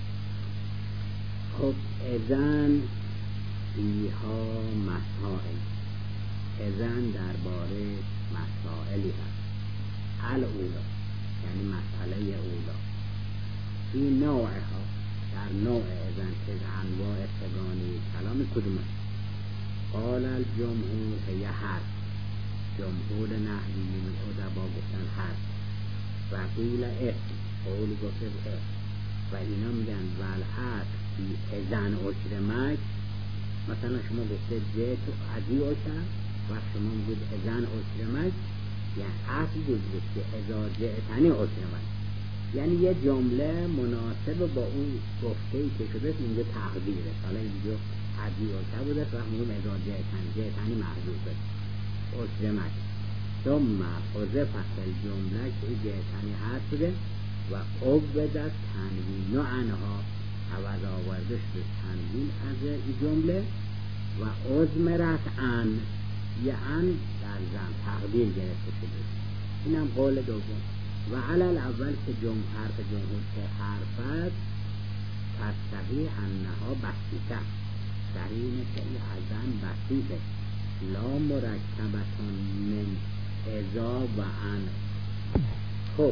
خب اذن فیها مسائل، اذن درباره مسائلی هست. الاولا یعنی مسئله اولا، فی نوعها در نوع اذن که انواع سگانی کلام کدومه؟ قال الجمهور هی حرف، جمهور نحویین ادبا گفتن حرف، و قیل اسم، قول گفته اسم، و اینا میگن والعصر فی اذن اکرمک، مثلا شما گفته جه تو عدی اکرم و شما میگید اذن اکرمک، یعنی اصل گفته که ازا جهتنی اکرمک، یعنی یه جمله مناسب با اون گفته‌ای که شده اینجا تقدیره، حالا اینجا عدی اکرم بوده و همون ازا جهتنی محضوب شد اکرمک، ثم حذفت الجمله که جهتنی هست بوده و عوضت تنوین عنها، عوض آورده شده تنوین از این جمله و اضمرت ان، یه ان در زن تقدیر گرفته شده. اینم قول دوم. و علل اول که حرف جمهور که حرفت تصحیح انها بسیطه، صحیح اینه که این ازن بسیطه، لا مرکبتون من ازا و ان. خب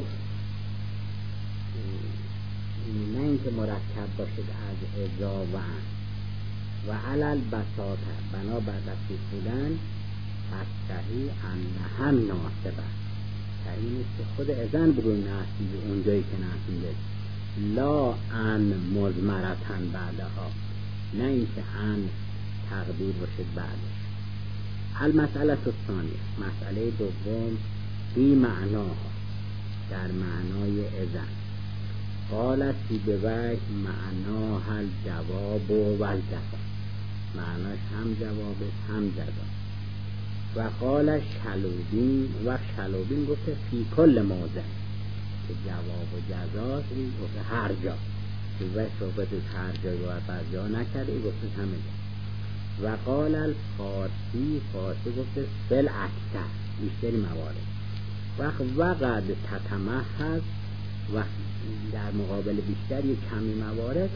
نه اینکه مرکب باشد از ازا و ان، و علل بساطه بنا بر بسیط بودن تصحیح انها ناسبه، صحیح نیست که خود ازن بگوی ناسبی اونجایی که ناسبیده، لا ان مزمرتن بعدها، نه اینکه ان تقدیر باشد بعدش. المسئله الثانیه، مسئله دوم، فی معناها در معنای اذن. قالت سیبوی معناها الجواب و الجزا، معناش هم جواب هم جزا. و قال شلوبین، و شلوبین گفته فی کل موضع که جواب و جزاست، این گفته هر جا، سیبوی صحبت هر جای و بر جا نکرده، این گفته همه جا. و قال الفارسی، فارسی گفته فل اکثر بیشتری موارد. وقد تتمحض، و در مقابل بیشتر یک کمی موارد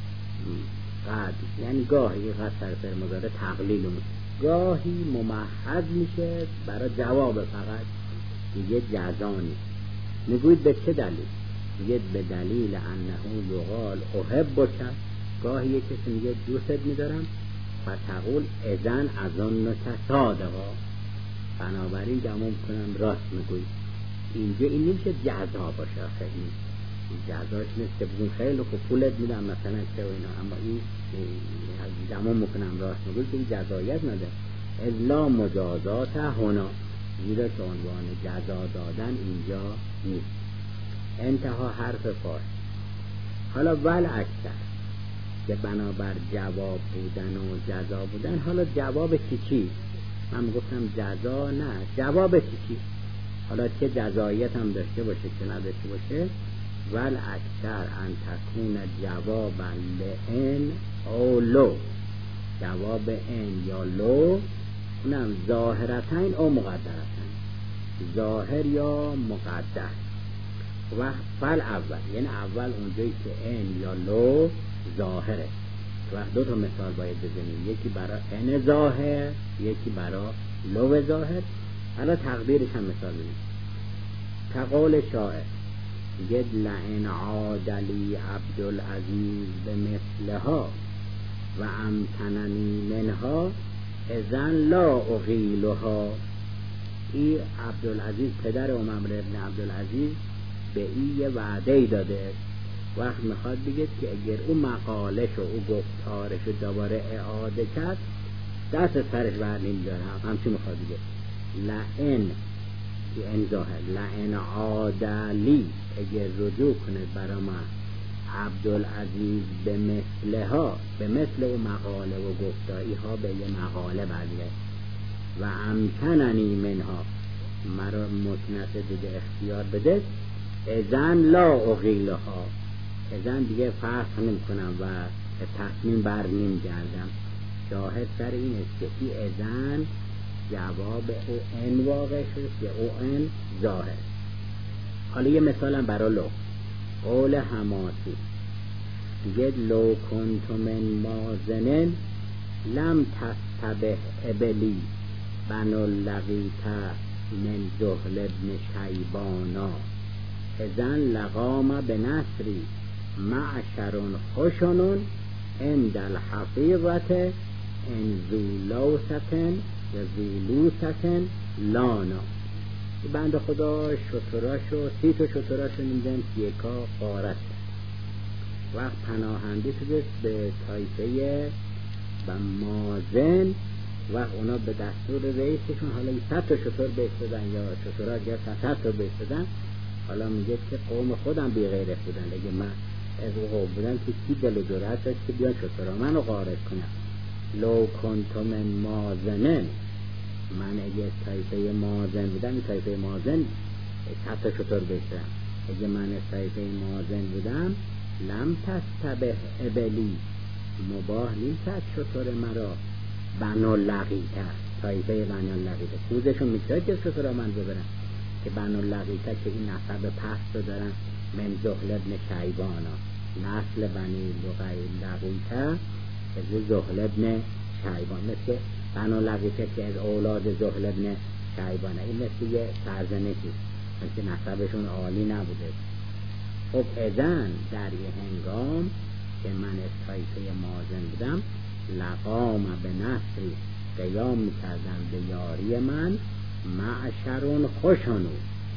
قد یعنی گاهی قد صرف مضارع تقلیل گاهی ممحض میشه برای جواب فقط، دیگه جزا نیست. میگوید به چه دلیل؟ میگید به دلیل انه یقال احب بکن، گاهی یک کسی میگه دوست میدارم و تقول اذن از آن نکه صادقا، بنابراین گمون کنم راست میگوید. اینجا این نمیشه جزا باشه، آخه این جزاش نیست که بگون خیلی خوب پولت میدم مثلا چه و اینا، اما این گمون میکنم راست میگوید که این جزایت نده، الا مجازات هنا، زیرا که عنوان جزا دادن اینجا نیست. انتها حرف فارسی. حالا ول اکثر که بنابر جواب بودن و جزا بودن، حالا جواب چی؟ من گفتم جزا نه، جواب چی؟ حالا چه جزاییت هم داشته باشه چه نداشته باشه، ول اکثر ان تکون جوابا لئن او لو، جواب ان یا لو، اونم ظاهرتین او مقدرتین، ظاهر یا مقدر. و فل اول یعنی اول اونجایی که ان یا لو ظاهره، وقت دو تا مثال باید بزنیم، یکی برای ان ظاهر یکی برای لو ظاهر. حالا تقدیرش هم مثال بزنیم. کقول شاعر گد لئن عادلی عبدالعزیز به مثلها و امکننی منها اذن لا اغیلها. این عبدالعزیز پدر عمر ابن عبدالعزیز به این یه وعده داده، وقت میخواد بگه که اگر اون مقالش و اون گفتارش رو دوباره اعاده کرد دست سرش بر نمیدارم. همچون میخواد بگه لئن لئن عادلی، اگر رجوع کنه برا من عبدالعزیز به مثلها، به مثل اون مقاله و گفتاری ها به یه مقاله بله و امکننی منها، مرا مکنت دیگه اختیار بده، اذن لا اغیلها، اذن دیگه فسخ نمی کنم و تصمیم بر نمی گردم. شاهد سر این است که این اذن جواب او ان واقع شد که او ان ظاهر. حالا یه مثالم برای لو. قول حماسی میگه لو کنت من مازنن لم تستبه ابلی بنو لقیت من زهل ابن شیبانا اذن لقام بنصری معشرون خوشنون عند الحفیظت ان زولوستن و زولوستن لانا. بند خدا شتراشو 30 تا شتراشو نمیدن یکا قارت وقت پناهنده شده به طایفه و مازن و اونا به دستور رئیسشون حالا 100 تا شتر بیستدن یا شترها گرفتن 100 تا بیستدن. حالا میگه که قوم خودم بی غیرت بودن، اگه من از او قوم بودن که کی دل و جرأت داشت که بیان شترها منو غارت کنم. لو کنت من مازنن، من اگه طایفه مازن بودم، این طایفه مازن 100 تا شتر بیستدن، اگه من طایفه مازن بودم لم تستبه ابلی، مباح نیست شتر مرا بنو لقیته، طایفه بنو لقیته سوزشون میکرد که شتر من ببرن که بنو لقیته که این نسب پست رو دارن من زهل ابن شیبانا، نسل بنی لقیته از زهل ابن شیبان، مثل بنو لقیته که از اولاد زهل ابن شیبانه، این مثل یه سرزنشی مثل نسبشون عالی نبوده. خب اذن در یه هنگام که من از طایفه مازن بودم لقام به نصری، قیام میکردن به یاری من معشرون خوشنو،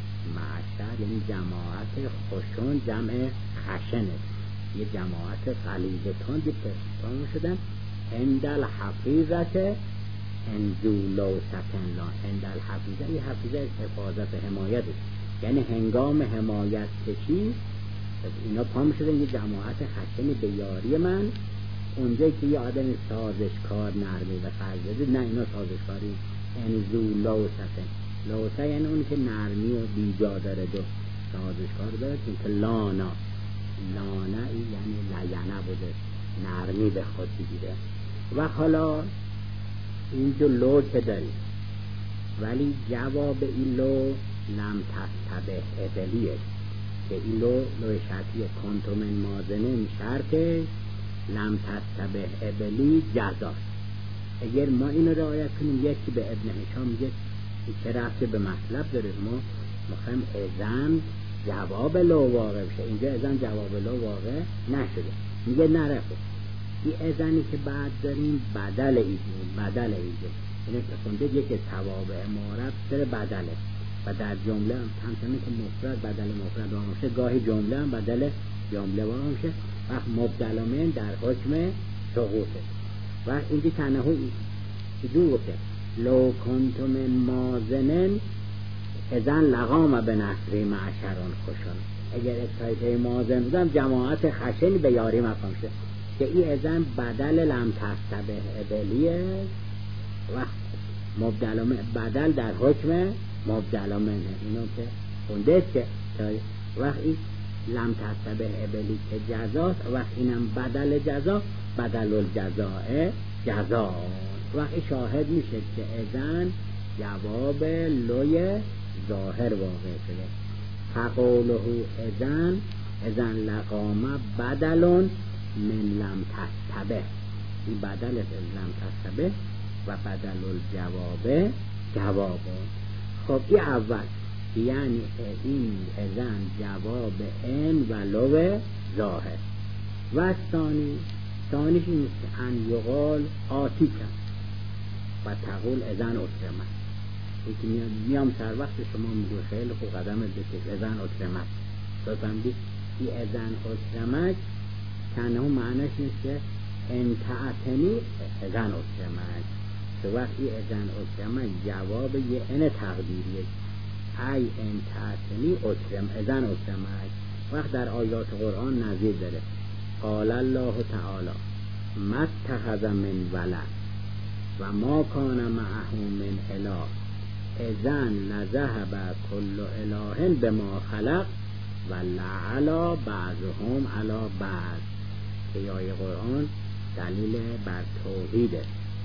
معشر یعنی جماعت، خوشون جمع خشنه، یه جماعت غلیظتون پرستان شدن عند الحفیظت انزولو سکن لا، عند الحفیظه، یه حفیظه حفاظت حمایت یعنی هنگام حمایت کشی اینا پا میشدن یه جماعت خشنی به یاری من، اونجایی که یه آدم سازشکار نرمی و فرزده، نه اینا سازشکاری انزولو سکن، لوسه یعنی اون که نرمی و بیجا داره و سازشکار داره، که لانا، لانا یعنی لینه بوده، نرمی به خود بگیره. و حالا اینجا لو که داری ولی جواب این لو لم تستبه ابلیه، که این لو شرطیه، کنتو من مازنه شرطه، لم تستبه ابلی جزاست. اگر ما اینو رعایت کنیم، یکی به ابن هشام میگه چه رفته به مطلب داره، ما میخوایم اذن جواب لو واقع بشه، اینجا اذن جواب لو واقع نشده، میگه نرفته. این اذنی که بعد داریم بدل ایده، اینه که خونده یکی توابع معرب سر بدله و در جمله هم همچنین که مفرد بدل مفرد واقع میشه، گاهی جمله هم بدل جمله واقع میشه، وقت مبدل من در حکم سقوطه. و اینجا تنهی دو گفته لو کنت من مازنن اذن لقام به نصری معشران خوشن، اگر طایفه مازن بودم جماعت خشنی به یاری مقام شد، که این اذن بدل لم تستبه ابلیه و مبدل بدل در حکم مبدل منه، اینو که خونده که وقت این لم تستبه ابلی که جزاست، وقت اینم بدل جزا، بدل الجزاء جزا، وقت شاهد میشه که اذن جواب لوی ظاهر واقع شده. فقوله اذن لقام بدلون من لم تستبه، این بدل از لم تستبه و بدل الجواب جواب. خب این اول یعنی این اذن جواب ان و لو ظاهر. و ثانیش این است که ان یقال آتی کن، و تقول اذن اکرمت. یکی میام سر وقت شما میگو خیلی خوب قدمت بکش اذن اکرمت. تو فهمیدی این اذن اکرمت کنه معنیش نیست که انتعتنی اذن اکرمت. تو وقتی اذن اکرمت جواب یه ان تقدیریه، ای انتعتنی اکرم اذن اکرمت. وقت در آیات قرآن نظیر داره. قال الله تعالی ما اتخذ من ولد و ما کان معه من اله اذن لذهب کل اله بما خلق و لعلی بعضهم علی بعض. که آیه قرآن دلیل بر توحیده.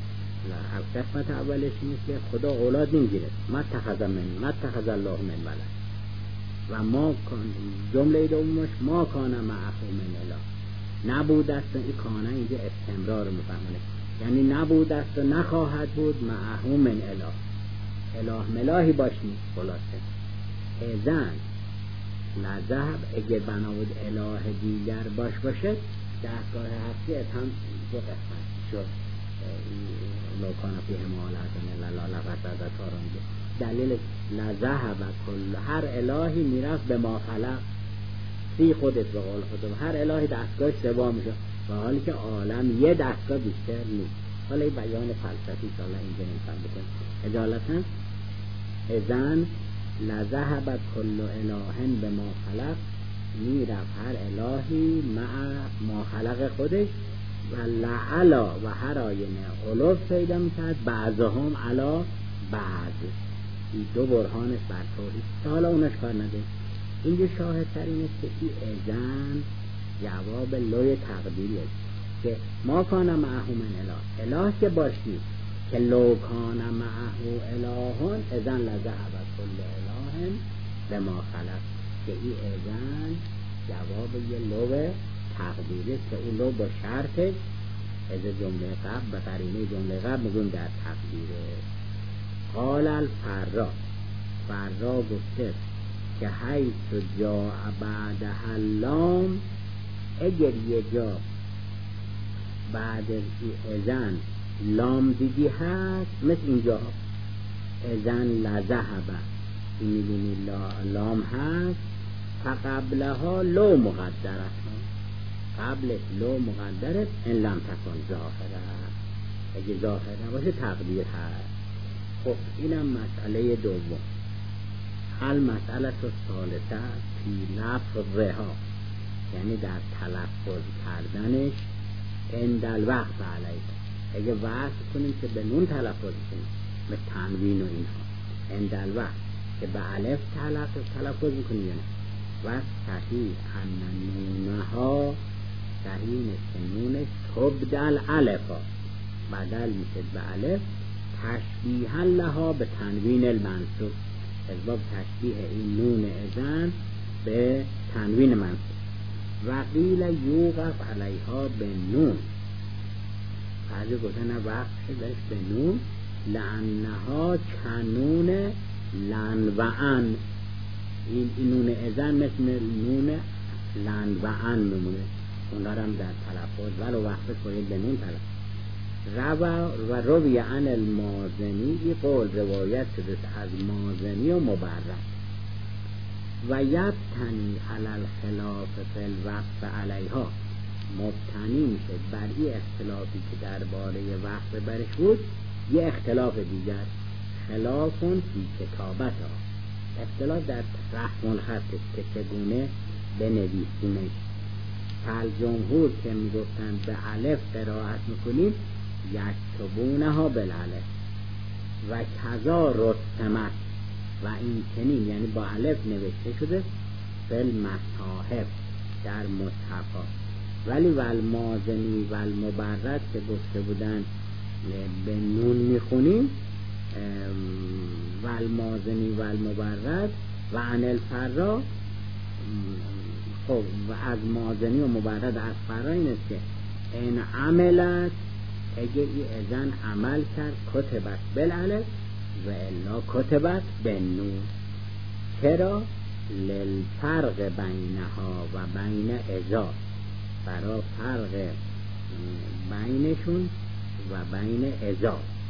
قسمت اولش اینه که خدا اولاد نمیگیره. ما اتخذ الله من ولد و ما جمله دومش ما کان معه من اله. نبود است، این کانه اینجا استمرار رو میفهمونه، یعنی نبود است و نخواهد بود معه من اله. اله ملاهی باشی خلاصه. اذن لذهب اگر بنا بود اله دیگر باشه دستگاه هستی هم دو قسمت شد. لوکان فیه مالت لا لفظت تارانجه دلیل لذهب کل هر الهی میرفت به ما خلق سی خودت به قول خودم. هر الهی دستگاه سوا میشه و حالی که عالم یه دستگاه بیشتر نیست. حالا این بیان فلسفی سالا اینجا نمیفهم بکنم. اجالتا اذن لذهب کل الهن به ما خلق میرفت هر الهی مع ما خلق خودش و لعلا و هر آینه علوف پیدا میکرد بعضهم علا بعض. این دو برهانش بر توحید. حالا اونش کار نده. اینجا شاهد تر اینه که این اذن جواب لوی تقدیریه که ما کان معه من اله. اله که باشی که لو کان معه الهون اذن لذهب کل الهن به ما خلق. که این اذن جواب یه لو تقدیریه که اون لو با شرطش از جمله قبل به قرینه جمله قبل میگون در تقدیره. قال فرا گفته که حیث جا بعد اللام اگر یه جا بعد اذن لام دیدی هست مثل اینجا اذن لذهب این میبینی لام هست فقبلها لو مقدرت قبلش لو مقدرت ان لم تکن ظاهره. اگه ظاهر نباشه تقدیر هست. خب اینم مسئله دوم. المسئله الثالثه فی لفظها، یعنی در تلفظ کردنش عند الوقف علیه. اگه وقف کنیم که به نون تلفظ کنیم مثل تنوین و اینها، عند الوقف که به الف تلفظ میکنیم یعنی و صحیح ان نونها صحیح نیست که نونش تبدل الفا بدل میشه به الف تشبیها لها به تنوین المنصوب. از باب تشبیه این نون اذن به تنوین منصوب. و قیل یوقف علیها به نون. بعضی گفتن وقف شدش به نون لانها کنون لن و ان. این نون اذن مثل نون لن و ان میمونه. اونها هم در تلفظ ولو وقفش باید به نون تلفظ. روی عن المازنی این قول روایت شده از مازنی و مبرد و یبتنی علی الخلاف فی الوقف علیها. مبتنی میشه بر این اختلافی که درباره وقف برش بود یه اختلاف دیگر. خلافون فی کتابتها، اختلاف در رسم الخط که چگونه بنویسیمش. فالجمهور که میگفتن به الف قرائت میکنیم یکتبونها بالالف و کذا رسمت و این چنین یعنی با الف نوشته شده بالمصاحف در مصحفا. ولی والمازنی والمبرد که گفته بودن به نون میخونیم والمازنی والمبرد و عن الفرا. خب و از مازنی و مبرد از فرا این است که این عملت اگه ای اذن عمل کرد کتبت بالالف و الا کتبت بالنون. چرا؟ للفرق بینها و بین اذا، برای فرق بینشون و بین اذا.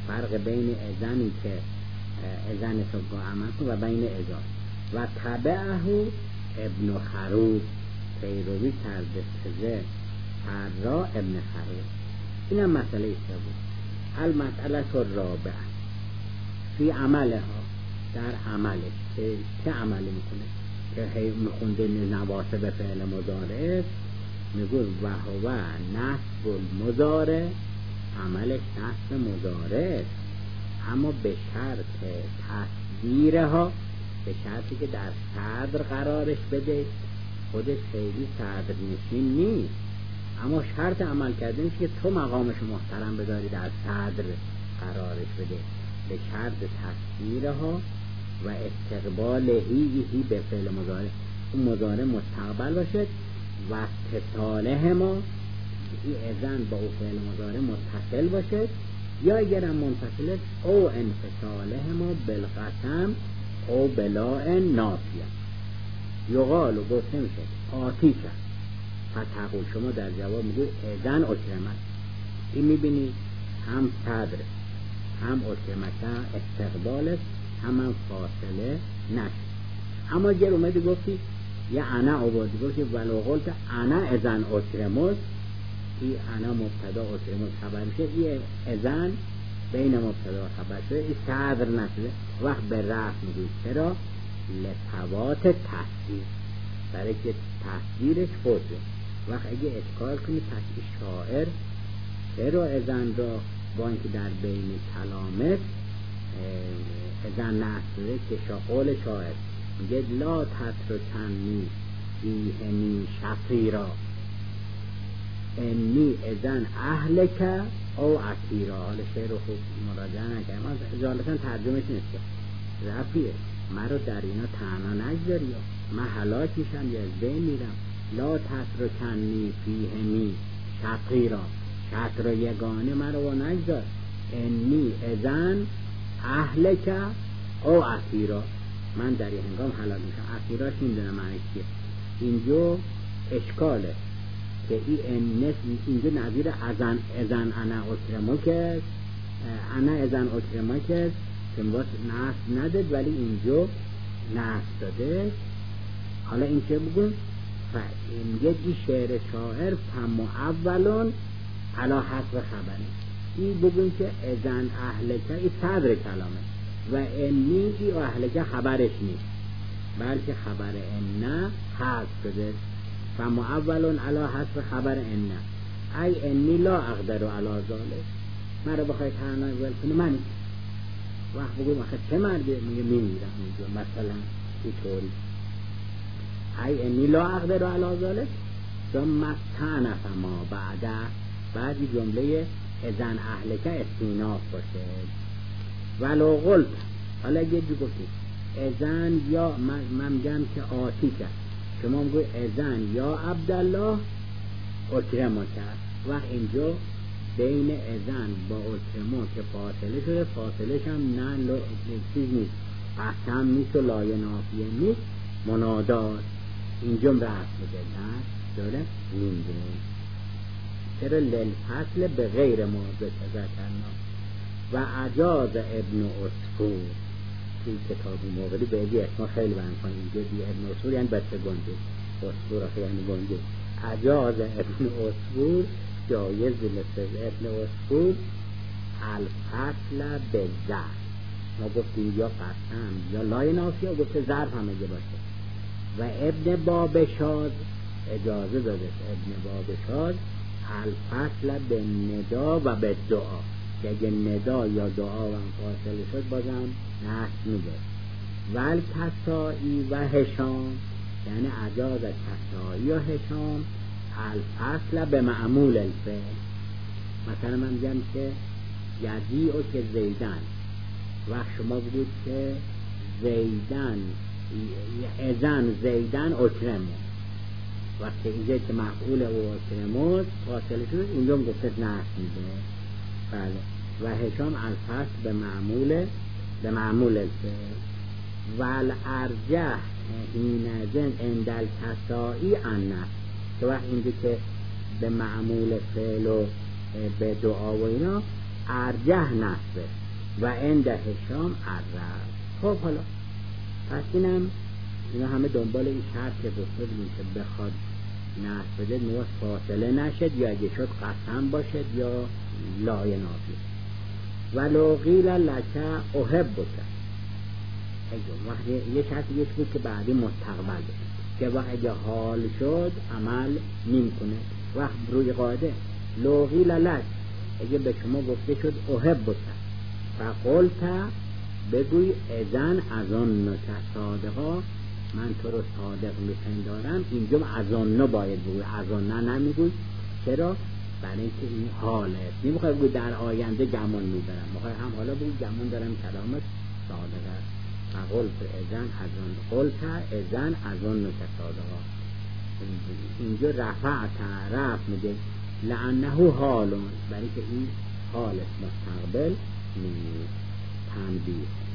فرق بین اذنی که اذن صبح عمل کن و بین اذان و تبعه ابن خروف پیروی کرده سزه فرا ابن خروف. این هم مسئله سوم. المسئله الرابعه فی عملها، در عملش چه عملی میکنه که میخونده نواصب فعل مضارع میگوز و هو نصب المضارع، عملش نصب مضارع اما به شرط تصدیرها، به شرطی که در صدر قرارش بده. خودش خیلی صدر نشین نیست اما شرط عمل کردنش که تو مقامش محترم بداری در صدر قرارش بده، به شرط تصدیرها و استقبال هی به فعل مضارع، اون مضارع مستقبل باشد و اتصاله ما این اذن با اون فعل مضارع متصل باشد یا اگر هم منفصل او انفصاله ما بالقسم او بلاء نافیه. یقال و گفته میشه آتی کرد فتقول، شما در جواب میگوی اذن اکرمت. این میبینی هم صدر هم اکرمت استقبالت هم فاصله نشد. اما اگر اومدی گفتی یا انا عبادی گفتی ولو قلت انا اذن اکرمت، این انا مبتدا اکرمت خبر میشه، این اذن بین مبتدا و خبر شده، این صدر نشده. وقت به رفع میگوی چرا؟ لفوات تصدیر، برای که تصدیرش فوته. وقت اگه اشکال کنی پس شاعر چرا اذن را با اینکه در بین کلامت اذن نشده که قول شاعر میگه لا تترکنی فیهنی شفیرا انی اذن اهلک او اسیرا. حالا شعر رو خوب مراجعه نکردم، اجالتا ترجمهش نیست رفیه مرا در اینا تنها نگذاری، من هلاک میشم یا از بین میرم. لا تترکنی فیهنی شفیرا، شطر یگانه مرا با نگذار. انی اذن اهلک او اسیرا، من در این هنگام هلاک میشم. اسیراش میدونم معنی چیه. اینجا اشکاله که اینجا نظیر ازن انا اکرمک است، انا ازن اکرمک است که نصب نداد ولی اینجا نصب داده. حالا این چه بگون؟ میگه این شعر شاعر فمعولون علا حسب خبره، این بگون که ازن اهلکه این صدر کلامه و انی ای اهلکه خبرش نیست بلکه خبر انه حذف شده. فمعولون علا حسب خبر انه ای انی لا اقدر علا ذالک، من رو بخوای تنها ول کنی من وقت بگویم آخه چه مردی؟ میگه میمیرم اینجا مثلا اینطوری ای انی لا اقدر علا ذالک ثم استأنف ما بعدی جمله اذن اهلکه استیناف باشه. ولو قلت، حالا یه جو گفتی اذن یا من میگم که آتی کرد، شما میگوی اذن یا عبدالله اکرمه کرد. وقت اینجا بین اذن با اکرمه که فاصله شده، فاصلش هم نه چیز نیست، قسم نیست و لایه نافیه نیست، منادات اینجا رفت بده نه داره مینده. چرا؟ للفصل به غیر موضع ذکرنا و اجاز ابن عصفور توی کتاب مغلی به یه اسما خیلی بند کنید. اینجا دی ابن عصفور یعنی بچه گنده، عصفور آخه یعنی گنده. اجاز ابن عصفور جایز مثل ابن عصفور الفصل به ظرف. ما گفتیم یا قسم یا لای نافیه، گفته ظرف هم اگه باشه. و ابن بابشاد اجازه داده ابن بابشاد الفصل به ندا و به دعا، که اگه ندا یا دعا و فاصله شد بازم نصب میده. ول کسائی و هشام یعنی اجاز کسائی و هشام الفصل به معمول الفعل. مثلا من میگم که یزیع و که زیدن، وقت شما بگید که زیدن اذن زیدن اکرمه، وقتی اینجا که مفعول او اکرمه فاصله شد اینجا هم گفته نصب میده. بله. و هشام الفصل به معمول الفعل. والارجح حینئذ عند الکسائی انه، که وقت اینجا که به معمول فعل و به دعا و اینا ارجح نصبه و عند هشام عرب. خب حالا پس اینا همه دنبال این شرط که گفته بودیم که بخواد نصب بده نوع فاصله نشد، یا اگه شد قسم باشد یا لای نافی. ولو قیل لک احبک، وقتی یه شرطی یک بود که بعدی مستقبل بشه که وقتی حال شد عمل نمیکنه. وقت روی قاعده لو قیل لک، اگه به شما گفته شد احبک فقلت، بگوی اذن از آن نکه صادقا، من تو رو صادق میپندارم. اینجا از آن باید بگوی، از آن نه نمیگوی. چرا؟ برای اینکه این حاله، نمیخوای بگوی در آینده گمان میبرم، میخوای هم حالا بگوی گمان دارم کلامت صادق است. فقلت اذن از آن، قلت اذن از آن نکه صادقا. اینجا رفع میده لانه حالون، برای که این حال مستقبل نیست. تنبیه